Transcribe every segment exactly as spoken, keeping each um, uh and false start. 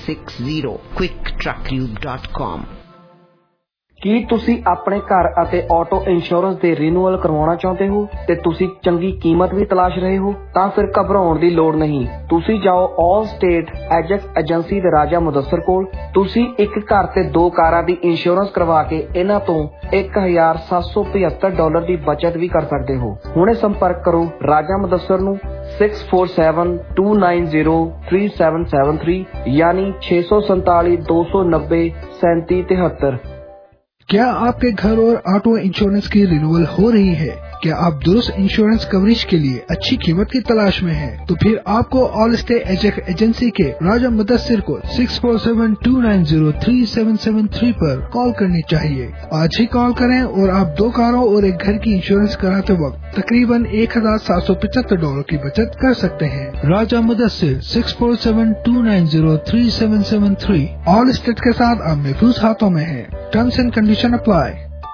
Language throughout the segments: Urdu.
six zero quick truck lube dot com। ਕੀ ਤੁਸੀਂ ਆਪਣੇ ਘਰ ਅਤੇ ਆਟੋ ਇੰਸ਼ੋਰੈਂਸ ਦੇ ਰੀਨਿਊਅਲ ਕਰਵਾਉਣਾ ਚਾਹੁੰਦੇ ਹੋ ਤੇ ਤੁਸੀਂ ਚੰਗੀ ਕੀਮਤ ਵੀ ਤਲਾਸ਼ ਰਹੇ ਹੋ ਤਾਂ ਫਿਰ ਘਬਰਾਉਣ ਦੀ ਲੋੜ ਨਹੀਂ। ਤੁਸੀਂ ਜਾਓ ਆਲ ਸਟੇਟ ਐਜੈਕਸ ਏਜੰਸੀ ਦੇ ਰਾਜਾ ਮੁਦੱਸਰ ਕੋਲ। ਤੁਸੀਂ ਇੱਕ ਘਰ ਤੇ ਦੋ ਕਾਰਾਂ ਦੀ ਇੰਸ਼ੋਰੈਂਸ ਕਰਵਾ ਕੇ ਇਹਨਾਂ ਤੋਂ ਇੱਕ ਹਜ਼ਾਰ ਸੱਤ ਸੌ ਪਝੱਤਰ ਡਾਲਰ ਦੀ ਬਚਤ ਵੀ ਕਰ ਸਕਦੇ ਹੋ। ਹੁਣੇ ਸੰਪਰਕ ਕਰੋ ਰਾਜਾ ਮੁਦੱਸਰ ਨੂੰ six four seven two nine zero three seven seven three ਯਾਨੀ छह सौ सैंतालीस दो सौ नब्बे सैंतीस तिहत्तर। क्या आपके घर और ऑटो इंश्योरेंस की रिन्यूअल हो रही है? क्या आप दुरुस्त इंश्योरेंस कवरेज के लिए अच्छी कीमत की तलाश में हैं? तो फिर आपको ऑल स्टेट एजेक्स एजेंसी के राजा मुदस्सिर को six four seven two nine zero three seven seven three पर कॉल करनी चाहिए। आज ही कॉल करें और आप दो कारों और एक घर की इंश्योरेंस कराते वक्त तकरीबन एक हजार सात सौ पचहत्तर डॉलर की बचत कर सकते हैं। Raja Mudassir six four seven two nine zero three seven seven three Allstate के साथ आप महफूज हाथों में है। Terms and condition apply.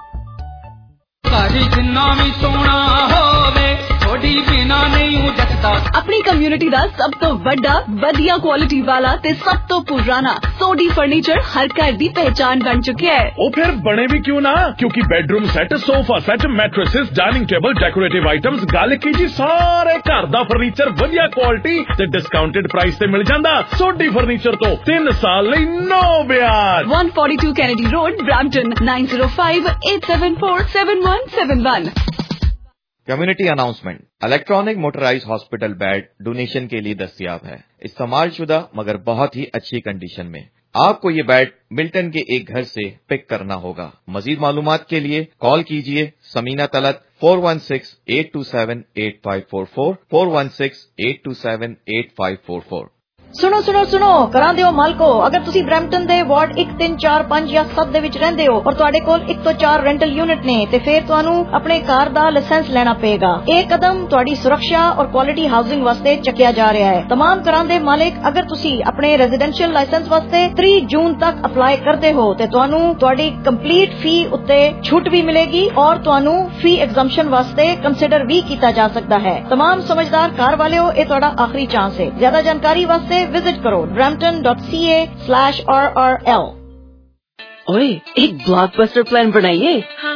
अपनी कम्युनिटी ਦਾ ਸਭ ਤੋਂ ਵੱਡਾ ਵਧੀਆ ਕੁਆਲਿਟੀ ਵਾਲਾ ਤੇ ਸਭ ਤੋਂ ਪੁਰਾਣਾ ਸੋਡੀ ਫਰਨੀਚਰ ਹਰ ਘਰ ਦੀ ਪਹਿਚਾਨ ਬਣ ਚੁੱਕਿਆ ਹੈ। ਉਹ ਫਿਰ ਬਣੇ ਵੀ ਕਿਉਂ ਨਾ, ਕਿਉਂਕਿ bedroom set, sofa set, mattresses, dining table, decorative items, ਗੱਲ ਕੀ ਜੀ ਸਾਰੇ ਘਰ ਦਾ ਫਰਨੀਚਰ ਵਧੀਆ ਕੁਆਲਿਟੀ ਤੇ ਡਿਸਕਾਊਂਟਡ ਪ੍ਰਾਈਸ ਤੇ ਮਿਲ ਜਾਂਦਾ। ਸੋਡੀ ਫਰਨੀਚਰ ਤੋਂ ਤਿੰਨ ਸਾਲ ਲਈ ਨੋ ਵਿਆਜ। one forty-two Kennedy Road, Brampton nine zero five eight seven four seven one seven one। Community announcement, electronic motorise hospital bed donation के लिए दस्तयाब है। इस्तेमाल शुदा मगर बहुत ही अच्छी कंडीशन में। आपको ये बेड मिल्टन के एक घर से पिक करना होगा। मजीद मालूमात के लिए कॉल कीजिए Samina Talat four one six eight two seven eight five four four four one six eight two seven eight five four four। ਸੁਣੋ ਸੁਣੋ ਸੁਣੋ ਕਰਾਂ ਦਿਓ ਮਾਲਕੋ, ਅਗਰ ਤੁਸੀਂ ਬਰੈਂਪਟਨ ਦੇ ਵਾਰਡ ਇੱਕ ਤਿੰਨ ਚਾਰ ਪੰਜ ਜਾਂ ਸੱਤ ਦੇ ਵਿੱਚ ਰਹਿੰਦੇ ਹੋ ਔਰ ਤੁਹਾਡੇ ਕੋਲ ਇੱਕ ਤੋਂ ਚਾਰ ਰੈਂਟਲ ਯੂਨਿਟ ਨੇ ਤੇ ਫਿਰ ਤੁਹਾਨੂੰ ਆਪਣੇ ਕਾਰ ਦਾ ਲਾਇਸੈਂਸ ਲੈਣਾ ਪਏਗਾ। ਇਹ ਕਦਮ ਤੁਹਾਡੀ ਸੁਰੱਖਿਆ ਔਰ ਕੁਆਲਿਟੀ ਹਾਊਸਿੰਗ ਵਾਸਤੇ ਚੱਕਿਆ ਜਾ ਰਿਹਾ ਹੈ। तमाम ਘਰਾਂ ਦੇ ਮਾਲਕ ਅਗਰ ਤੁਸੀਂ ਆਪਣੇ ਰੈਜ਼ੀਡੈਂਸ਼ੀਅਲ ਲਾਇਸੈਂਸ ਵਾਸਤੇ तीस ਜੂਨ ਤੱਕ ਅਪਲਾਈ ਕਰਦੇ ਹੋ ਤੇ ਤੁਹਾਨੂੰ ਤੁਹਾਡੀ ਕੰਪਲੀਟ ਫੀ ਉੱਤੇ ਛੂਟ ਵੀ ਮਿਲੇਗੀ ਔਰ ਤੁਹਾਨੂੰ ਫੀ ਐਗਜ਼ੰਪਸ਼ਨ ਵਾਸਤੇ ਕੰਸੀਡਰ ਵੀ ਕੀਤਾ ਜਾ ਸਕਦਾ ਹੈ। तमाम ਸਮਝਦਾਰ ਕਾਰ ਵਾਲਿਓ, ਇਹ ਤੁਹਾਡਾ ਆਖਰੀ ਚਾਂਸ ਹੈ। ਜ਼ਿਆਦਾ ਜਾਣਕਾਰੀ ਵਾਸਤੇ विजिट करो brampton dot c a slash r r l। ओए, एक ब्लॉकबस्टर प्लान बनाइए।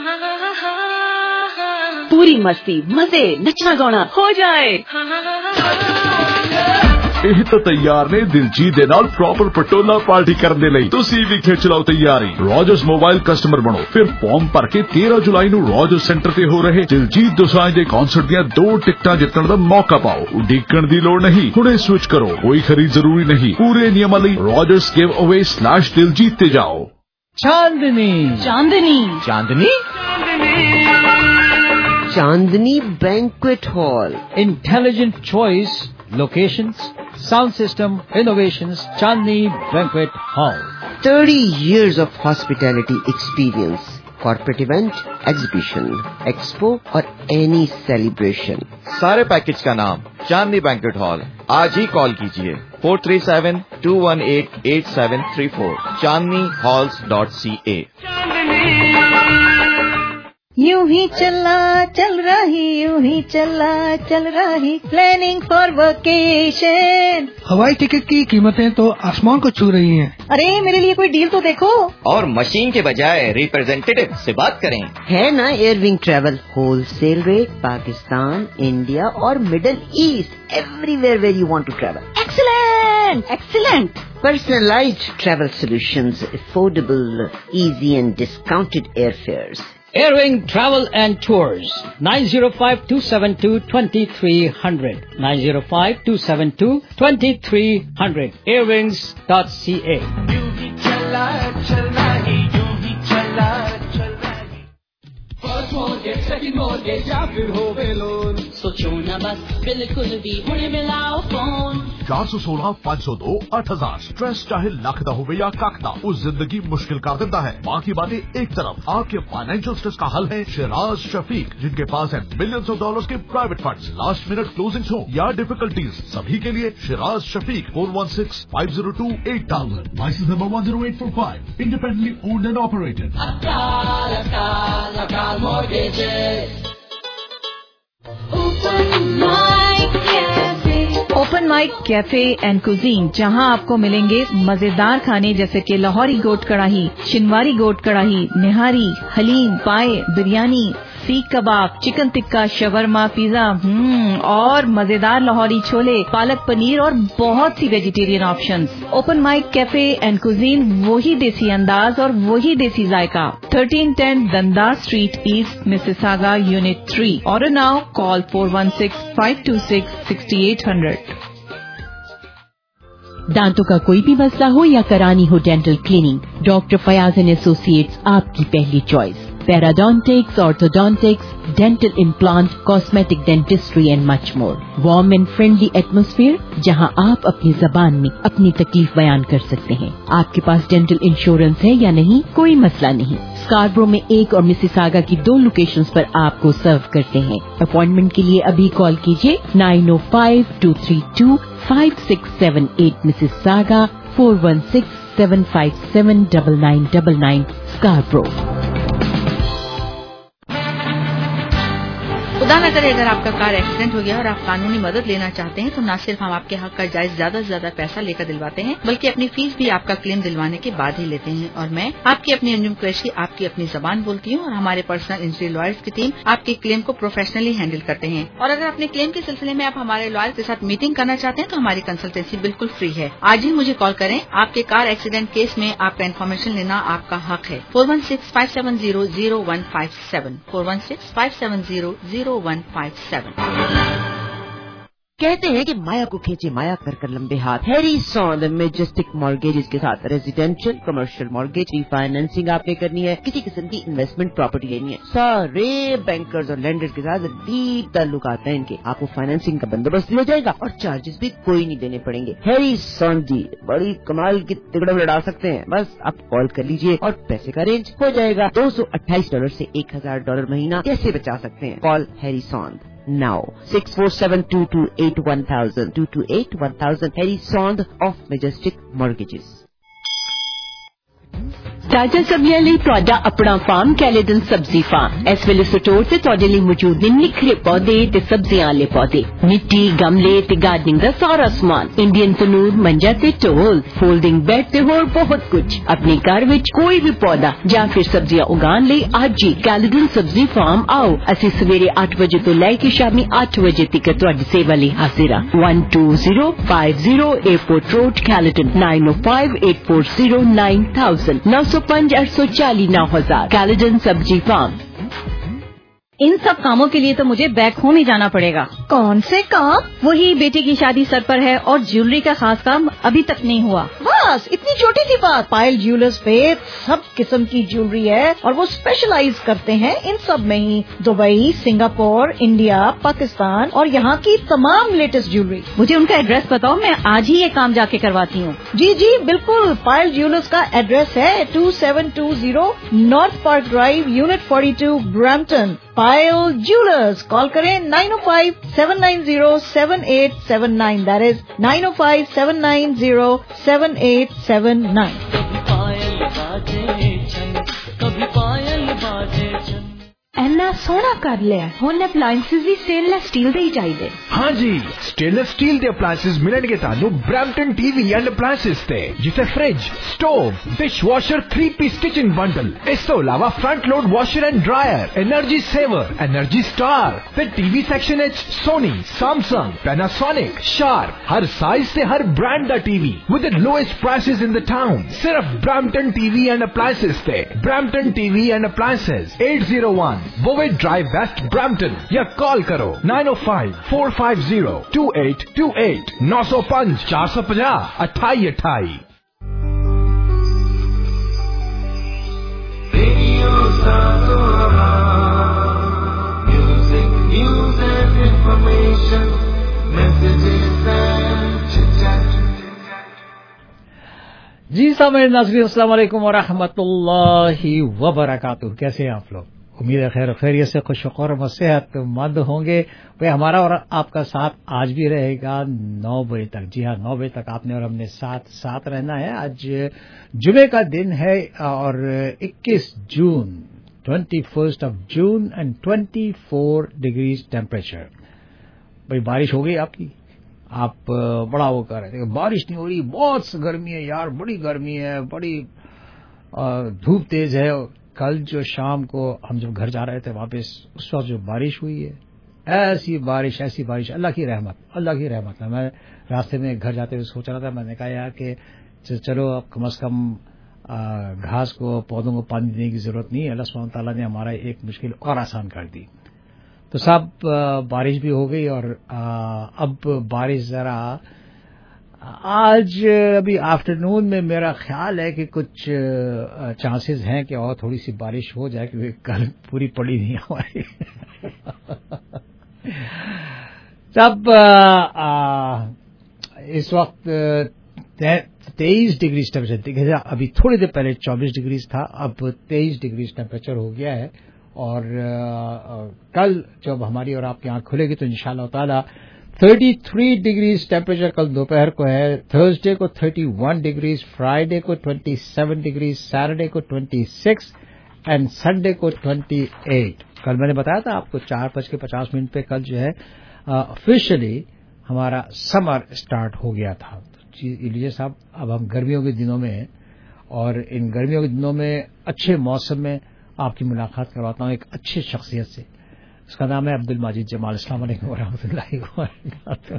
पूरी मस्ती, मजे, नचना गाना हो जाए। ਇਹ ਤਾਂ ਤਿਆਰ ਨੇ ਦਿਲਜੀਤ ਦੇ ਨਾਲ ਪ੍ਰੋਪਰ ਪਟੋਲਾ ਪਾਰਟੀ ਕਰਨ ਦੇ ਲਈ। ਤੁਸੀਂ ਵੀ ਖਿੱਚ ਲਓ ਤਿਆਰੀ। ਰੋਜਰਸ ਮੋਬਾਈਲ ਕਸਟਮਰ ਬਣੋ, ਫਿਰ ਫਾਰਮ ਭਰ ਕੇ तेरह ਜੁਲਾਈ ਨੂੰ ਰੋਜਰਸ ਸੈਂਟਰ ਤੇ ਹੋ ਰਹੇ ਦਿਲਜੀਤ ਦੋਸਾਂਝ ਦੇ ਕਨਸਰਟ ਦੀਆਂ ਦੋ ਟਿਕਟਾਂ ਜਿੱਤਣ ਦਾ ਮੌਕਾ ਪਾਓ। ਉਡੀਕਣ ਦੀ ਲੋੜ ਨਹੀਂ, ਹੁਣੇ ਸਵਿਚ ਕਰੋ, ਕੋਈ ਖਰੀਦ ਜ਼ਰੂਰੀ ਨਹੀਂ। ਪੂਰੇ ਨਿਯਮਾਂ ਲਈ Rogers giveaway slash Diljit ਤੇ ਜਾਓ। Chandni Chandni Chandni Chandni banquet hall, intelligent choice, locations, sound system, innovations, Chandni banquet hall. thirty years of hospitality experience, corporate event, exhibition, expo और any celebration। सारे पैकेज का नाम चांदनी बैंक्वेट हॉल। आज ही कॉल कीजिए four three seven two one eight eight seven three four chandni halls dot c a। यूं ही चला चल रही, यूं ही चला चल रही, प्लानिंग फॉर वेकेशन। हवाई टिकट की कीमतें तो आसमान को छू रही हैं। अरे मेरे लिए कोई डील तो देखो। और मशीन के बजाय रिप्रेजेंटेटिव से बात करें। है ना Airwing travel, wholesale rate, Pakistan, India और Middle East, everywhere where you want to travel. Excellent excellent. Personalized travel solutions, affordable, easy and discounted airfares। Airwing Travel and Tours, nine zero five two seven two two three zero zero, nine zero five two seven two two three zero zero, airwings dot c a। First mortgage, second mortgage या फिर होवे लोन, सोचो ना बस बिल्कुल भी हुणे मिलाओ फोन। चार सौ सोलह पाँच सौ दो आठ हजार। स्ट्रेस चाहे लख दा होवे या कख दा, उस जिंदगी मुश्किल कर देता है। बाकी बातें एक तरफ, आपके फाइनेंशियल स्ट्रेस का हल है शिराज शफीक, जिनके पास है मिलियंस ऑफ डॉलर्स के private funds. Last minute closings हो या डिफिकल्टीज, सभी के लिए Shiraz Shafiq four one six five zero two eight thousand, license number one zero eight four five, independently owned and operated. Akal Akal Akal mortgages। Open my cafe, open mic cafe and cuisine, जहां आपको मिलेंगे मजेदार खाने जैसे कि लाहौरी गोट कढ़ाई, शिनवारी गोट कढ़ाई, निहारी, हलीम, पाए, biryani, seekh kebab, chicken tikka, shawarma, pizza हम्म और मजेदार लाहौरी छोले, पालक पनीर और बहुत सी vegetarian options. Open mic cafe and cuisine, वही देसी अंदाज और वही देसी जायका। Thirteen ten Dundas street east, Mississauga, unit three. Order now, call four one six five two six six eight hundred. दांतों का कोई भी मसला हो या करानी हो dental cleaning, doctor Fayaz and associates आपकी पहली choice. Parodontics, orthodontics, dental implant, cosmetic dentistry and much more. Warm and friendly atmosphere जहां आप अपनी जबान में अपनी तकलीफ बयान कर सकते हैं। आपके पास डेंटल इंश्योरेंस है या नहीं, कोई मसला नहीं। स्कारब्रो में एक और मिसिसागा की दो लोकेशंस पर आपको सर्व करते हैं। अपॉइंटमेंट के लिए अभी कॉल कीजिए नाइन ओ five two three two five six seven eight, Mississauga four one six seven five seven double nine double nine, Scarborough. खुदा न करे अगर आपका कार एक्सीडेंट हो गया और आप कानूनी मदद लेना चाहते हैं तो न सिर्फ हम आपके हक का जायज ज्यादा से ज्यादा पैसा लेकर दिलवाते हैं, बल्कि अपनी फीस भी आपका क्लेम दिलवाने के बाद ही लेते हैं। और मैं आपकी अपनी अंजुम कुरैशी आपकी अपनी जबान बोलती हूँ और हमारे पर्सनल इंजरी लॉयर्स की टीम आपके क्लेम को प्रोफेशनली हैंडल करते हैं। और अगर अपने क्लेम के सिलसिले में आप हमारे लॉयर के साथ मीटिंग करना चाहते हैं तो हमारी कंसल्टेंसी बिल्कुल फ्री है। आज ही मुझे कॉल करें। आपके कार एक्सीडेंट केस में आपका इन्फॉर्मेशन लेना आपका हक है। Four one six five seven zero zero one five seven four one six five seven zero zero one five seven. कहते हैं कि माया को खींचे माया कर कर लंबे हाथ। हैरी सॉन मेजेस्टिक मॉर्गेजेस के साथ रेजिडेंशियल कमर्शियल मॉर्गेज रीफाइनेंसिंग आपने करनी है, किसी किस्म की इन्वेस्टमेंट प्रॉपर्टी लेनी है, सारे बैंकर्स और लेंडर्स के साथ डीप ताल्लुकात हैं इनके। आपको फाइनेंसिंग का बंदोबस्त भी हो जाएगा और चार्जेस भी कोई नहीं देने पड़ेंगे। हैरी सॉन जी बड़ी कमाल की तिगड़म लड़ा सकते हैं। बस आप कॉल कर लीजिए और पैसे का अरेंज हो जाएगा। दो सौ अट्ठाईस डॉलर से एक हजार डॉलर महीना कैसे बचा सकते हैं? कॉल हैरी सॉन now six four seven two two eight one thousand two two eight one thousand Harry Sond of Majestic Mortgages। ਤਾਜ਼ਾ ਸਬਜ਼ੀਆਂ ਲਈ ਤੁਹਾਡਾ ਆਪਣਾ ਫਾਰਮ ਕੈਲੇਡਨ ਸਬਜ਼ੀ ਫਾਰਮ। ਇਸ ਵੇਲੇ ਸਟੋਰ ਤੇ ਤੁਹਾਡੇ ਲਈ ਮੌਜੂਦ ਨੇ ਨਿਖਰੇ ਪੌਦੇ ਤੇ ਸਬਜ਼ੀਆਂ ਵਾਲੇ ਪੌਦੇ, ਮਿੱਟੀ, ਗਮਲੇ ਤੇ ਗਾਰਡਨਿੰਗ ਦਾ ਸਾਰਾ ਸਮਾਨ, ਇੰਡੀਅਨ ਤਨੂਰ, ਮੰਜਾ ਤੇ ਢੋਲ, ਫੋਲਡਿੰਗ ਬੈੱਡ ਤੇ ਹੋਰ ਬਹੁਤ ਕੁਝ। ਆਪਣੇ ਘਰ ਵਿੱਚ ਕੋਈ ਵੀ ਪੌਦਾ ਜਾਂ ਫਿਰ ਸਬਜ਼ੀਆਂ ਉਗਾਉਣ ਲਈ ਅੱਜ ਹੀ ਕੈਲੇਡਨ ਸਬਜ਼ੀ ਫਾਰਮ ਆਓ। ਅਸੀਂ ਸਵੇਰੇ ਅੱਠ ਵਜੇ ਤੋਂ ਲੈ ਕੇ ਸ਼ਾਮੀ ਅੱਠ ਵਜੇ ਤੱਕ ਤੁਹਾਡੀ ਸੇਵਾ ਲਈ ਹਾਜ਼ਰ ਹਾਂ। one two zero five zero Airport Road, Caledon nine oh five eight four zero nine thousand नौ सौ पाँच आठ सौ चालीस नौ हजार कैलेडन सब्जी फार्म। इन सब कामों के लिए तो मुझे बैक होम ही जाना पड़ेगा। कौन से काम? वही बेटी की शादी सर पर है और ज्वेलरी का खास काम अभी तक नहीं हुआ। बस इतनी छोटी सी बात। पायल ज्वेलर्स पे सब किस्म की ज्वेलरी है और वो स्पेशलाइज करते हैं इन सब में ही। दुबई, सिंगापुर, इंडिया, पाकिस्तान और यहाँ की तमाम लेटेस्ट ज्वेलरी। मुझे उनका एड्रेस बताओ, मैं आज ही ये काम जाके करवाती हूँ। जी जी बिल्कुल। पायल ज्वेलर्स का एड्रेस है two seven two zero north park drive, unit forty two, Brampton. Payal jewellers. Call करें nine O five seven nine zero seven eight seven nine, that is nine O five seven nine zero seven eight seven nine. कभी पायल बाजे छन, कभी पायल बाजे छन। एना सोना कर लिया हुन अप्लायंसेस भी स्टेनलेस स्टील दे ही चाहिए। हाँ जी, स्टेनलेस स्टील ਦੇ ਅਪਲਾਇੰਸਸ ਮਿਲਣਗੇ ਤੁਹਾਨੂੰ ਬ੍ਰੈਂਪਟਨ ਟੀਵੀ ਐਂਡ ਅਪਲਾਇੰਸਸ ਤੇ, ਜਿੱਥੇ fridge, stove, dishwasher, three piece kitchen bundle, ਇਸ ਤੋਂ ਇਲਾਵਾ front load washer and dryer, energy saver, energy star ਤੇ ਟੀਵੀ ਸੈਕਸ਼ਨ ਵਿੱਚ ਸੋਨੀ, ਸੈਮਸੰਗ, ਪੈਨਾਸੋਨਿਕ, ਸ਼ਾਰਪ, ਹਰ ਸਾਈਜ਼ ਤੇ ਹਰ ਬ੍ਰਾਂਡ ਦਾ TV with the lowest prices in the town. सिर्फ ब्रैम्पटन टीवी एंड अप्लायंसेस ਤੇ। Brampton TV and appliances eight oh one Bovett Drive West, Brampton, या कॉल करो nine oh five four five zero two eight two eight नौ सौ पाँच चार सौ पचास अट्ठाई अट्ठाई। Music, news and information, messages and chit-chat. जी सामईन नाज़रीन, अस्सलाम वालेकुम व रहमतुल्लाहि व बरकातुहू। कैसे हैं आप लोग? उम्मीद है खैर खैरियत से खुशखुर व सेहतमंद होंगे। भाई हमारा और आपका साथ आज भी रहेगा नौ बजे तक। जी हाँ, नौ बजे तक आपने और हमने साथ साथ रहना है। आज जुमे का दिन है और इक्कीस जून, twenty first of June and twenty four degrees temperature. भाई बारिश हो गई आपकी? آپ بڑا وہ کر رہے تھے کہ بارش نہیں ہو رہی, بہت گرمی ہے یار, بڑی گرمی ہے, بڑی دھوپ تیز ہے. کل جو شام کو ہم جب گھر جا رہے تھے واپس, اس وقت جو بارش ہوئی ہے, ایسی بارش ایسی بارش, اللہ کی رحمت, اللہ کی رحمت. میں راستے میں گھر جاتے ہوئے سوچ رہا تھا, میں نے کہا یار کہ چلو اب کم از کم گھاس کو پودوں کو پانی دینے کی ضرورت نہیں ہے, اللہ سبحانہ تعالیٰ نے ہمارا ایک مشکل اور آسان کر دی. تو سب بارش بھی ہو گئی, اور اب بارش ذرا آج ابھی آفٹر نون میں میرا خیال ہے کہ کچھ چانسز ہیں کہ اور تھوڑی سی بارش ہو جائے, کیونکہ کل پوری پڑی نہیں ہماری. تب اس وقت تیئیس ڈگری ٹیمپریچر, ابھی تھوڑی دیر پہلے چوبیس ڈگری تھا, اب تیئیس ڈگری ٹیمپریچر ہو گیا ہے. اور کل جب ہماری اور آپ کی آنکھ کھلے گی تو انشاءاللہ تعالی تھرٹی تھری ڈگریز ٹیمپریچر کل دوپہر کو ہے, تھرسڈے کو تھرٹی ون ڈگریز, فرائیڈے کو ٹوینٹی سیون ڈگریز, سیٹرڈے کو ٹوینٹی سکس اینڈ سنڈے کو ٹوینٹی ایٹ. کل میں نے بتایا تھا آپ کو چار بج کے پچاس منٹ پہ کل جو ہے آفیشلی ہمارا سمر اسٹارٹ ہو گیا تھا. لیجیے صاحب, اب ہم گرمیوں کے دنوں میں ہیں, اور ان گرمیوں کے دنوں میں اچھے موسم میں آپ کی ملاقات کرواتا ہوں ایک اچھے شخصیت سے. اس کا نام ہے عبد الماجد جمال. السلام علیکم ورحمۃ اللہ وبرکاتہ.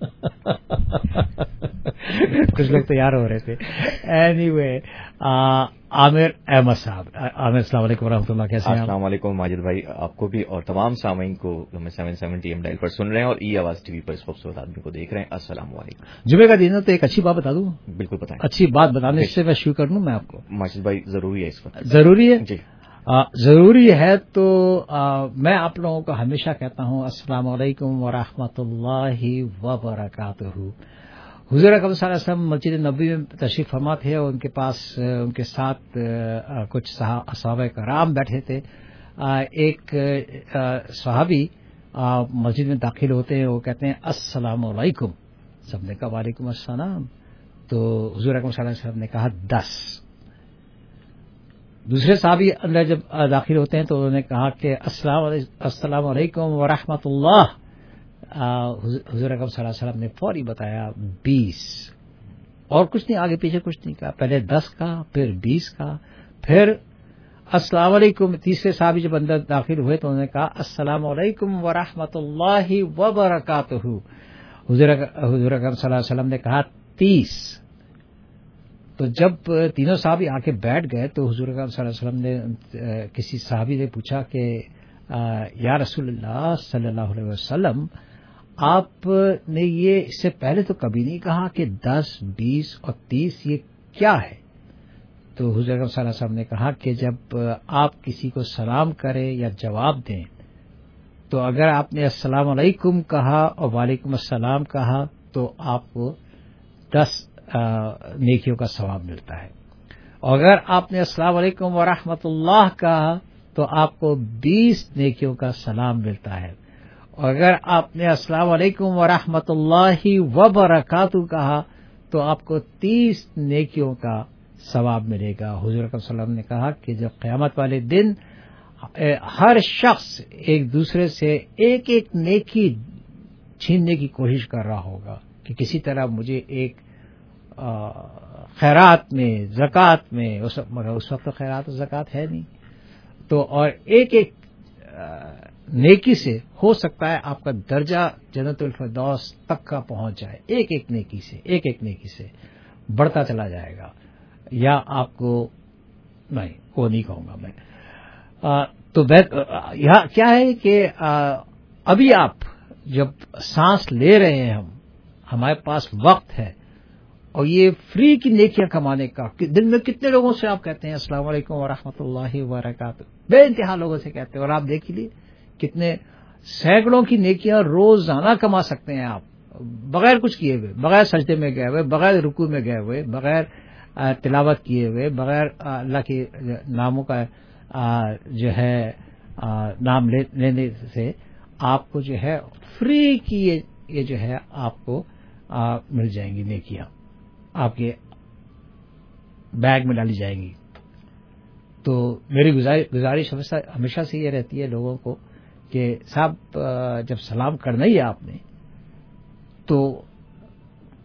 کچھ لوگ تیار ہو رہے تھے. اینی وے, عامر احمد صاحب. عامر السلام علیکم ورحمۃ اللہ, کیسے ہیں؟ السلام علیکم ماجد بھائی, آپ کو بھی اور تمام سامعین کو ہمیں سیون سیونٹی ایم ڈائل پر سن رہے ہیں اور ای آواز ٹی وی پر اس خوبصورت آدمی کو دیکھ رہے ہیں. السلام علیکم. جمعے کا دن ہے تو ایک اچھی بات بتا دوں. بالکل بتائیں. اچھی بات بتانے سے میں شروع کر دوں میں آپ کو. ماجد بھائی ضروری ہے اس وقت. ضروری ہے جی, ضروری ہے. تو میں آپ لوگوں کو ہمیشہ کہتا ہوں السلام علیکم ورحمۃ اللہ وبرکاتہ. حضور اکرم صلی اللہ علیہ وسلم مسجد نبوی میں تشریف فرما تھے, اور ان کے پاس ان کے ساتھ کچھ صحابہ کرام بیٹھے تھے. ایک صحابی مسجد میں داخل ہوتے ہیں, وہ کہتے ہیں السلام علیکم. سب نے کہا وعلیکم السلام. تو حضور اکرم صلی اللہ علیہ وسلم نے کہا دس. دوسرے صحابی اندر جب داخل ہوتے ہیں تو انہوں نے کہا کہ السلام علیکم ورحمۃ اللہ. حضور اکرم صلی اللہ علیہ وسلم نے فوری بتایا بیس, اور کچھ نہیں, آگے پیچھے کچھ نہیں کہا. پہلے دس کا, پھر بیس کا, پھر السلام علیکم. تیسرے صحابی جب اندر داخل ہوئے تو انہوں نے کہا السلام علیکم ورحمۃ اللہ وبرکاتہ. حضور اکرم صلی اللہ علیہ وسلم نے کہا تیس. تو جب تینوں صحابی آ کے بیٹھ گئے تو حضور اکرم صلی اللہ علیہ وسلم نے کسی صحابی نے پوچھا کہ یا رسول اللہ صلی اللہ علیہ وسلم, آپ نے یہ اس سے پہلے تو کبھی نہیں کہا کہ دس, بیس اور تیس, یہ کیا ہے؟ تو حضور اکرم صلی اللہ علیہ وسلم نے کہا کہ جب آپ کسی کو سلام کریں یا جواب دیں تو اگر آپ نے السلام علیکم کہا اور وعلیکم السلام کہا تو آپ کو دس نیکیوں کا ثواب ملتا ہے, اور اگر آپ نے السلام علیکم ورحمۃ اللہ کہا تو آپ کو بیس نیکیوں کا سلام ملتا ہے, اور اگر آپ نے السلام علیکم ورحمۃ اللہ وبرکاتہ کہا تو آپ کو تیس نیکیوں کا ثواب ملے گا. حضور اکرم صلی اللہ علیہ وسلم نے کہا کہ جب قیامت والے دن ہر شخص ایک دوسرے سے ایک ایک نیکی چھیننے کی کوشش کر رہا ہوگا کہ کسی طرح مجھے ایک خیرات میں, زکوٰۃ میں, مگر اس وقت تو خیرات و زکوٰۃ ہے نہیں, تو اور ایک ایک نیکی سے ہو سکتا ہے آپ کا درجہ جنت الفردوس تک کا پہنچ جائے. ایک ایک نیکی سے ایک ایک نیکی سے بڑھتا چلا جائے گا. یا آپ کو نہیں, وہ نہیں کہوں گا میں. آ, تو یہاں کیا ہے کہ آ, ابھی آپ جب سانس لے رہے ہیں, ہم ہمارے پاس وقت ہے, اور یہ فری کی نیکیاں کمانے کا. دن میں کتنے لوگوں سے آپ کہتے ہیں السلام علیکم ورحمۃ اللہ وبرکاتہ, بے انتہا لوگوں سے کہتے ہیں, اور آپ دیکھ لیے کتنے سینکڑوں کی نیکیاں روزانہ کما سکتے ہیں آپ بغیر کچھ کیے ہوئے, بغیر سجدے میں گئے ہوئے, بغیر رکوع میں گئے ہوئے, بغیر تلاوت کیے ہوئے, بغیر اللہ کے ناموں کا جو ہے نام لینے سے آپ کو جو ہے فری کی یہ جو ہے آپ کو مل جائیں گی نیکیاں, آپ کے بیگ میں ڈالی جائیں گی. تو میری گزارش ہمیشہ سے یہ رہتی ہے لوگوں کو کہ صاحب جب سلام کرنا ہی ہے آپ نے تو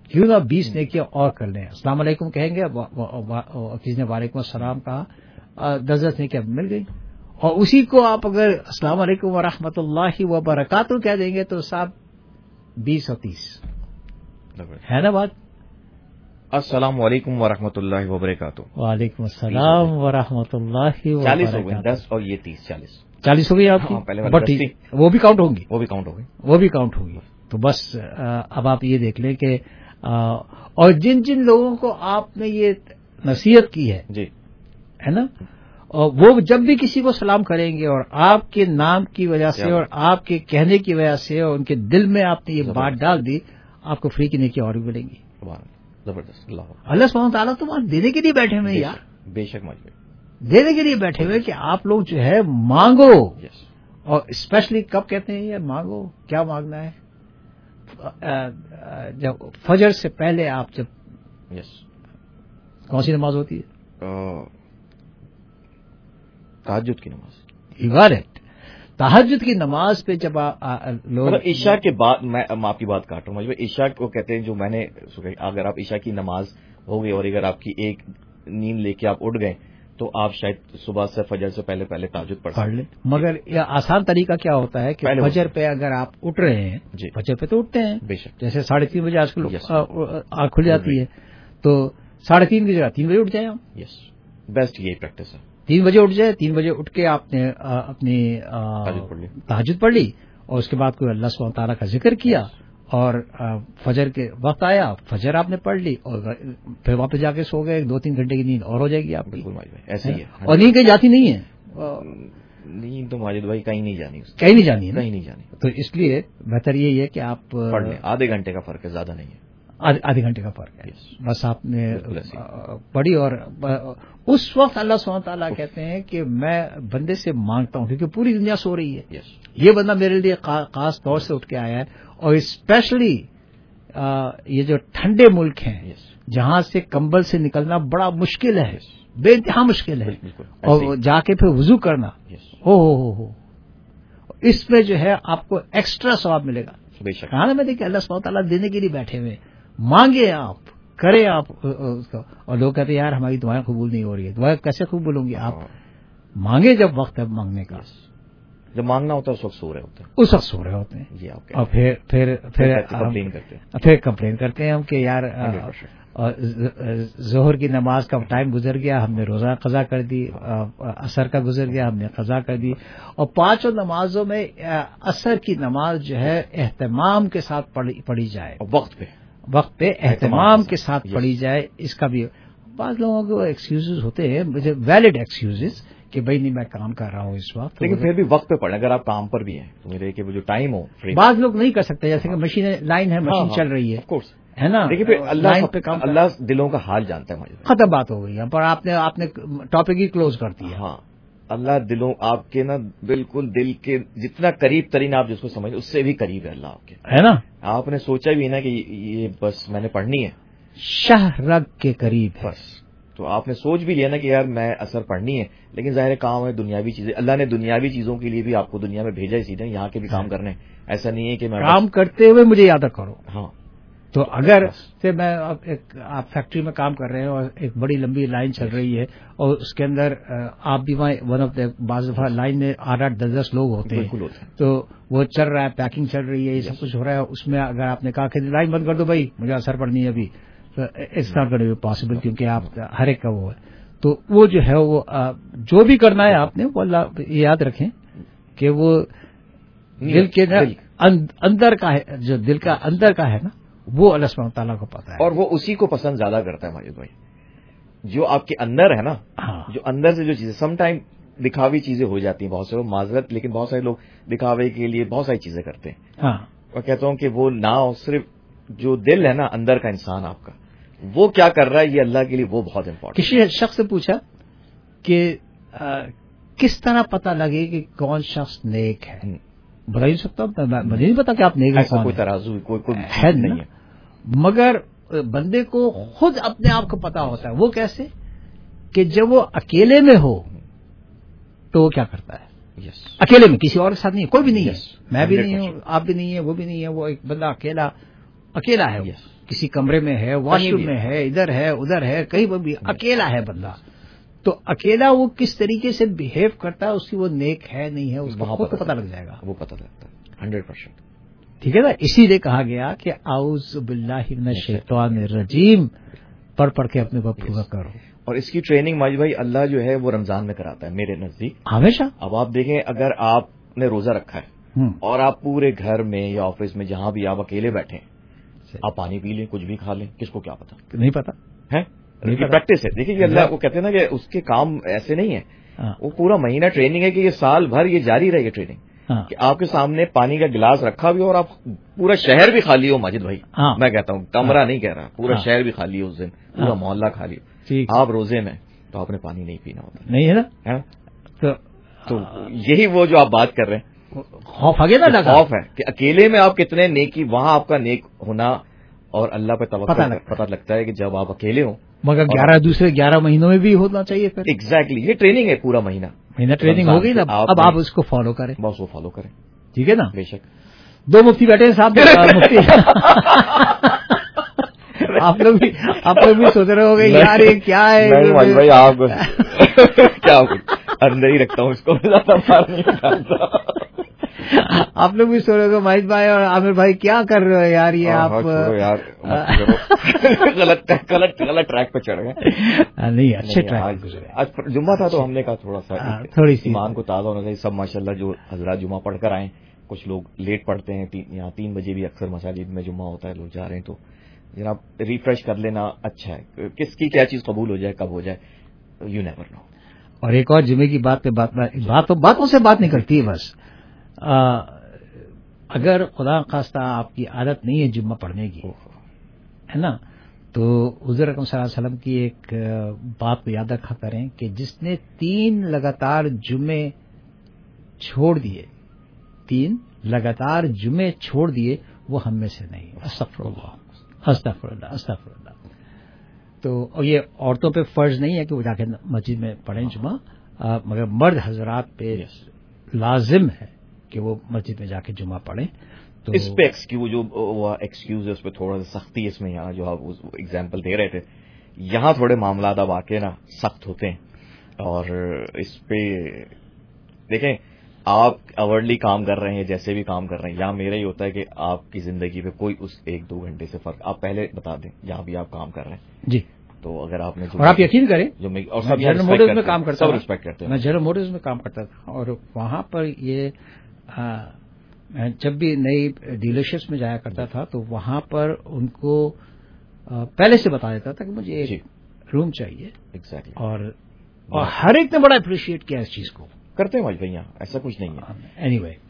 کیوں نہ بیس نیکیاں اور کر لیں. السلام علیکم کہیں گے, کسی نے وعلیکم السلام کہا, دس دس نیکیاں مل گئی. اور اسی کو آپ اگر السلام علیکم ورحمۃ اللہ وبرکاتہ کہہ دیں گے تو صاحب بیس اور تیس ہے نا بات. السلام علیکم ورحمۃ اللہ وبرکاتہ. وعلیکم السلام ورحمۃ اللہ وبرکاتہ. چالیس ہو گئے, دس اور یہ تیس, چالیس چالیس ہو گئی آپ کی. وہ بھی کاؤنٹ ہوگی, وہ بھی کاؤنٹ ہوگی, وہ بھی کاؤنٹ ہوگی. تو بس اب آپ یہ دیکھ لیں کہ اور جن جن لوگوں کو آپ نے یہ نصیحت کی ہے جی ہے نا, اور وہ جب بھی کسی کو سلام کریں گے اور آپ کے نام کی وجہ سے اور آپ کے کہنے کی وجہ سے اور ان کے دل میں آپ نے یہ بات ڈال دی, آپ کو فری کی نیکی اور بھی ملیں گی. زبردست. اللہ سبحانہ تعالیٰ تو وہاں دینے کے لیے بیٹھے ہوئے یار, بے شک مجھے دینے کے لیے بیٹھے ہوئے کہ آپ لوگ جو ہے مانگو. اور اسپیشلی کب کہتے ہیں یہ مانگو, کیا مانگنا ہے؟ جب فجر سے پہلے آپ جب یس کون سی نماز ہوتی ہے؟ تہجد کی نماز. عبادت تہجد کی نماز پہ جب لوگ عشاء کے بعد, میں آپ کی بات کاٹ رہا ہوں, عشاء کو کہتے ہیں جو میں نے, اگر آپ عشاء کی نماز ہو گئی اور اگر آپ کی ایک نیند لے کے آپ اٹھ گئے تو آپ شاید صبح سے فجر سے پہلے پہلے تہجد پڑھ لیں. مگر یہ آسان طریقہ کیا ہوتا ہے کہ فجر پہ اگر آپ اٹھ رہے ہیں, جی فجر پہ تو اٹھتے ہیں بے شک, جیسے ساڑھے تین بجے آج کل آنکھ کھل جاتی ہے تو ساڑھے تین کی جگہ تین بجے اٹھ جائیں آپ. یس بیسٹ یہی پریکٹس ہے. تین بجے اٹھ جائے, تین بجے اٹھ کے آپ نے اپنی تہجد پڑھ لی اور اس کے بعد کوئی اللہ سبحانہ تعالیٰ کا ذکر کیا اور فجر کے وقت آیا, فجر آپ نے پڑھ لی اور پھر واپس جا کے سو گئے, دو تین گھنٹے کی نیند اور ہو جائے گی آپ کی. ایسے ہی ہے. اور نیند کہیں جاتی نہیں ہے, نیند تو ماجد بھائی کہیں نہیں جانی, کہیں نہیں جانی کہیں نہیں جانی. تو اس لیے بہتر یہی ہے کہ آپ پڑھ لیں. آدھے گھنٹے کا فرق ہے, زیادہ نہیں ہے, آدھے گھنٹے کا فرق ہے. بس آپ نے پڑھی اور اس وقت اللہ سبحانہ تعالیٰ کہتے ہیں کہ میں بندے سے مانگتا ہوں کیونکہ پوری دنیا سو رہی ہے. یہ بندہ میرے لیے خاص طور سے اٹھ کے آیا ہے, اور اسپیشلی یہ جو ٹھنڈے ملک ہیں جہاں سے کمبل سے نکلنا بڑا مشکل ہے, بے انتہا مشکل ہے, اور جا کے پھر وضو کرنا ہو ہو ہو اس میں جو ہے آپ کو ایکسٹرا ثواب ملے گا. کہا نا میں دیکھیں اللہ سبحانہ تعالیٰ دینے کے لیے بیٹھے ہوئے, مانگے آپ, کریں آپ اس کا. اور لوگ کہتے ہیں یار ہماری دعائیں قبول نہیں ہو رہی ہے, دعائیں کیسے قبول ہوں گی؟ آپ مانگے جب وقت ہے مانگنے کا, جب مانگنا ہوتا ہے اس وقت سو رہے ہوتے ہیں, اس وقت سو رہے ہوتے ہیں, اور پھر پھر پھر کمپلین کرتے ہیں, پھر کمپلین کرتے ہیں ہم کہ یار ظہر کی نماز کا ٹائم گزر گیا, ہم نے روزہ قضا کر دی, عصر کا گزر گیا, ہم نے قضا کر دی. اور پانچوں نمازوں میں عصر کی نماز جو ہے اہتمام کے ساتھ پڑھی جائے, وقت پہ وقت پہ اہتمام کے ساتھ پڑھی جائے. اس کا بھی بعض لوگوں کو ایکسکیوزز ہوتے ہیں, مجھے ویلڈ ایکسکیوزز کہ بھائی نہیں میں کام کر رہا ہوں اس وقت, لیکن پھر بھی وقت پہ پڑھیں اگر آپ کام پر بھی ہیں تو میرے کہ وہ جو ٹائم ہو. بعض لوگ نہیں کر سکتے, جیسے کہ مشین لائن ہے, مشین چل رہی ہے, ہے نا, لیکن پھر اللہ پہ کام, اللہ دلوں کا حال جانتا ہے. ختم بات ہو گئی ہے, پر آپ نے آپ نے ٹاپک ہی کلوز کر دیا. ہاں, اللہ دلوں آپ کے نا بالکل دل کے جتنا قریب ترین آپ جس کو سمجھ اس سے بھی قریب ہے اللہ آپ کے, ہے نا. آپ نے سوچا بھی نا کہ یہ بس میں نے پڑھنی ہے, شاہ رگ کے قریب بس, تو آپ نے سوچ بھی لیا نا کہ یار میں اثر پڑھنی ہے, لیکن ظاہر کام ہے دنیاوی چیزیں, اللہ نے دنیاوی چیزوں کے لیے بھی آپ کو دنیا میں بھیجا ہی سیدھے یہاں کے بھی کام کرنے. ایسا نہیں ہے کہ میں کام کرتے ہوئے مجھے یاد کرو. ہاں, تو اگر سے میں آپ فیکٹری میں کام کر رہے ہیں اور ایک بڑی لمبی لائن چل رہی ہے اور اس کے اندر آپ بھی وہاں ون آف دا بعض دفعہ لائن میں آٹھ آٹھ دس دس لوگ ہوتے ہیں, تو وہ چل رہا ہے, پیکنگ چل رہی ہے, یہ سب کچھ ہو رہا ہے, اس میں اگر آپ نے کہا کہ لائن بند کر دو بھائی مجھے اثر پڑنی ہے ابھی, تو it's not gonna be possible, کیونکہ آپ ہر ایک کا وہ ہے. تو وہ جو ہے وہ جو بھی کرنا ہے آپ نے وہ اللہ یاد رکھیں کہ وہ دل کے اندر کا ہے, جو دل کا اندر کا ہے نا وہ اللہ سبحانہ تعالیٰ کو پتا ہے, اور وہ اسی کو پسند زیادہ کرتا ہے ماجد بھائی, جو آپ کے اندر ہے نا, جو اندر سے جو چیزیں سم ٹائم دکھاوی چیزیں ہو جاتی ہیں, بہت سے لوگ معذرت, لیکن بہت سارے لوگ دکھاوے کے لیے بہت ساری چیزیں کرتے ہیں. ہاں, میں کہتا ہوں کہ وہ نہ ہو, صرف جو دل ہے نا اندر کا انسان آپ کا, وہ کیا کر رہا ہے یہ اللہ کے لیے وہ بہت امپورٹنٹ. کسی شخص سے پوچھا کہ کس طرح پتہ لگے کہ کون شخص نیک ہے, بتا نہیں سکتا, مجھے نہیں پتا کہ آپ نیک ایسا کوئی ترازو کوئی ہے نہیں ہے, مگر بندے کو خود اپنے آپ کو پتا ہوتا ہے. وہ کیسے کہ جب وہ اکیلے میں ہو تو وہ کیا کرتا ہے, yes. اکیلے میں, کسی اور کے ساتھ نہیں, کوئی بھی نہیں yes. ہے, میں بھی نہیں ہوں, آپ بھی نہیں ہے, وہ بھی نہیں ہے, وہ ایک بندہ اکیلا اکیلا ہے, yes. کسی کمرے میں ہے, واش روم میں ہے, ادھر ہے ادھر ہے, کہیں پر بھی اکیلا ہے بندہ, تو اکیلا وہ کس طریقے سے بہیو کرتا ہے, اس کی وہ نیک ہے نہیں ہے, اس کو خود پتہ لگ جائے گا, وہ پتہ لگتا ہے ہنڈریڈ پرسینٹ. ٹھیک ہے نا, اسی لیے کہا گیا کہ اعوذ باللہ من الشیطان الرجیم پڑھ پڑھ کے اپنے کو پورا کرو. اور اس کی ٹریننگ ماجد بھائی اللہ جو ہے وہ رمضان میں کراتا ہے میرے نزدیک ہمیشہ. اب آپ دیکھیں, اگر آپ نے روزہ رکھا ہے اور آپ پورے گھر میں یا آفس میں جہاں بھی آپ اکیلے بیٹھے, آپ پانی پی لیں, کچھ بھی کھا لیں, کس کو کیا پتا, نہیں پتا ہے, پریکٹس ہے. دیکھیے اللہ وہ کہتے ہیں نا کہ اس کے کام ایسے نہیں ہے, وہ پورا مہینہ ٹریننگ ہے کہ یہ سال بھر یہ جاری رہے گی ٹریننگ, کہ آپ کے سامنے پانی کا گلاس رکھا بھی اور آپ پورا شہر بھی خالی ہو ماجد بھائی, میں کہتا ہوں کمرہ نہیں کہہ رہا, پورا شہر بھی خالی ہو اس دن, پورا محلہ خالی ہو, آپ روزے میں, تو آپ نے پانی نہیں پینا ہوتا, نہیں ہے نا. تو یہی وہ جو آپ بات کر رہے ہیں, خوف آگے نا, خوف ہے کہ اکیلے میں آپ کتنے نیکی, وہاں آپ کا نیک ہونا اور اللہ پہ توقع پتہ لگتا ہے کہ جب آپ اکیلے ہوں. مگر گیارہ دوسرے گیارہ مہینوں میں بھی ہونا چاہیے پھر. ایگزیکٹلی, یہ ٹریننگ ہے پورا مہینہ, مہینہ ٹریننگ ہو گئی نا, اب آپ اس کو فالو کریں, بس وہ فالو کریں. ٹھیک ہے نا. بے شک. دو مفتی بیٹھے ہیں صاحب, مفتی آپ لوگ بھی آپ لوگ بھی سوچ رہے ہو گے یار یہ کیا ہے بھائی, آپ کیا اندر ہی رکھتا ہوں اس کو, آپ لوگ بھی سو رہے ہو ماہد بھائی اور عامر بھائی کیا کر رہے ہو یار, یہ آپ غلط غلط غلط ٹریک پہ چڑھ گئے. نہیں, اچھے ٹریک. آج جمعہ تھا تو ہم نے کہا تھوڑا سا تھوڑی سی ایمان کو تازہ ہونا چاہیے. سب ماشاءاللہ جو حضرات جمعہ پڑھ کر آئے, کچھ لوگ لیٹ پڑھتے ہیں, یہاں تین بجے بھی اکثر مساجد میں جمعہ ہوتا ہے, لوگ جا رہے ہیں, تو جناب ریفریش کر لینا اچھا ہے. کس کی کیا چیز قبول ہو جائے, کب ہو جائے, یو نیور نو. اور ایک اور جمعے کی بات پہ بات بات باتوں سے بات نہیں کرتی ہے بس. اگر خدا خواستہ آپ کی عادت نہیں ہے جمعہ پڑھنے کی, ہے نا, تو حضور اکرم صلی اللہ علیہ وسلم کی ایک بات کو یاد رکھا کریں کہ جس نے تین لگاتار جمعے چھوڑ دیے, تین لگاتار جمعے چھوڑ دیے, وہ ہم میں سے نہیں. استغفر اللہ استغفر اللہ استغفر اللہ. تو یہ عورتوں پہ فرض نہیں ہے کہ وہ جا کے مسجد میں پڑھیں جمعہ, مگر مرد حضرات پہ لازم ہے کہ وہ مسجد میں جا کے جمعہ پڑھیں. تو اس پہ ایکسکیوز جو ایکسکیوز ہے اس پہ تھوڑا سا سختی اس میں, یہاں جو آپ ایگزامپل دے رہے تھے, یہاں تھوڑے معاملات اب آ کے نا سخت ہوتے ہیں. اور اس پہ دیکھیں, آپ آورلی کام کر رہے ہیں, جیسے بھی کام کر رہے ہیں, یہاں میرا ہی ہوتا ہے کہ آپ کی زندگی پہ کوئی اس ایک دو گھنٹے سے فرق آپ پہلے بتا دیں جہاں بھی آپ کام کر رہے ہیں. جی. تو اگر آپ نے, اور آپ یقین کریں, اور سب جنرل موٹرز میں کام کرتا تھا, ریسپیکٹ کرتے ہیں, میں جنرل موٹرز میں کام کرتا تھا, اور وہاں پر یہ جب بھی نئی ڈیلرشپس میں جایا کرتا تھا تو وہاں پر ان کو پہلے سے بتا دیتا تھا کہ مجھے ایک روم چاہیے. ایگزیکٹلی. اور اور ہر ایک نے بڑا اپریشیٹ کیا اس چیز کو. کرتے ہیں بھائی بھائی, یہاں ایسا کچھ نہیں ہے. اینی وے,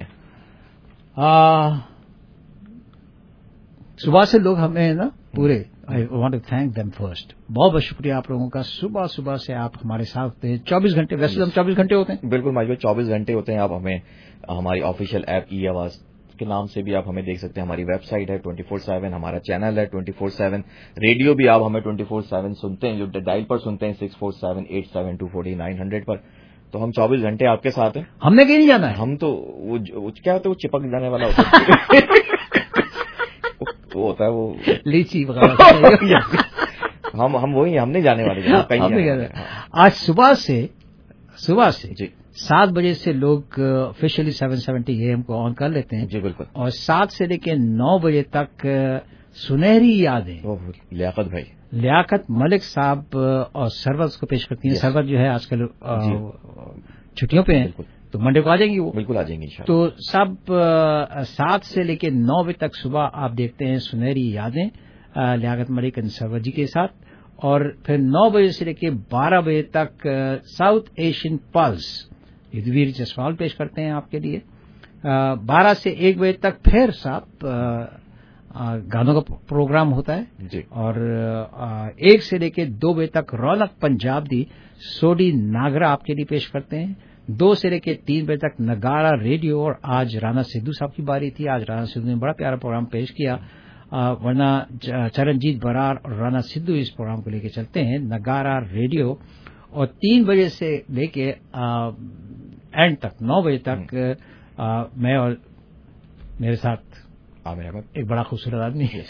صبح سے لوگ ہمیں نا پورے, I want to thank them first, بہت بہت شکریہ آپ لوگوں کا. صبح صبح سے آپ ہمارے ساتھ ہوتے ہیں چوبیس گھنٹے, ویسے ہم چوبیس گھنٹے ہوتے ہیں. بالکل ماجد بھائی, چوبیس گھنٹے ہوتے ہیں. آپ ہمیں ہماری آفیشیل ایپ ای آواز کے نام سے بھی آپ ہمیں دیکھ سکتے ہیں, ہماری ویب سائٹ ہے ٹوئنٹی فور سیون, ہمارا چینل ہے ٹوئنٹی فور سیون, ریڈیو بھی آپ ہمیں ٹوئنٹی فور سیون سنتے ہیں, جو ڈائل پر سنتے ہیں six four seven eight seven two forty nine hundred پر. تو ہم چوبیس گھنٹے آپ کے ساتھ ہیں. ہم نے کہیں نہیں جانا ہے, ہم تو کیا ہوتا ہے, وہ چپک جانے والا ہوتا ہے, وہ ہوتا ہے وہ لیچی وغیرہ. ہم ہم وہی, ہم نہیں جانے والے کہیں. آج صبح سے صبح سے جی سات بجے سے لوگ officially seven seventy A M on آن کر لیتے ہیں. جی بالکل. اور سات سے لے کے نو بجے تک سنہری یادیں لیاقت بھائی, لیاقت ملک صاحب اور سرور کو پیش کرتی ہیں. سرور جو ہے آج کل چھٹیوں پہ ہیں, تو منڈے کو آ جائیں گی وہ. بالکل آ جائیں گی. تو سب سات سے لے کے نو بجے تک صبح آپ دیکھتے ہیں سنہری یادیں لیاقت ملک سرور جی کے ساتھ. اور پھر نو بجے سے لے کے بارہ بجے تک South Asian plus Yadvir Jaswal پیش کرتے ہیں آپ کے لیے. بارہ سے ایک بجے تک پھر صاحب گانوں کا پروگرام ہوتا ہے جی. اور ایک سے لے کے دو بجے تک رونق پنجاب دی سوڈی ناگرا آپ کے لیے پیش کرتے ہیں. دو سے لے کے تین بجے تک نگارا ریڈیو, اور آج رانا سدھو صاحب کی باری تھی. آج رانا سدھو نے بڑا پیارا پروگرام پیش کیا, ورنہ چرنجیت برار اور رانا سدھو اس پروگرام کو لے کے چلتے ہیں نگارا ریڈیو. اور تین بجے سے لے کے اینڈ تک نو بجے تک میں اور میرے ساتھ आमिर अहमद, एक बड़ा खूबसूरत आदमी है।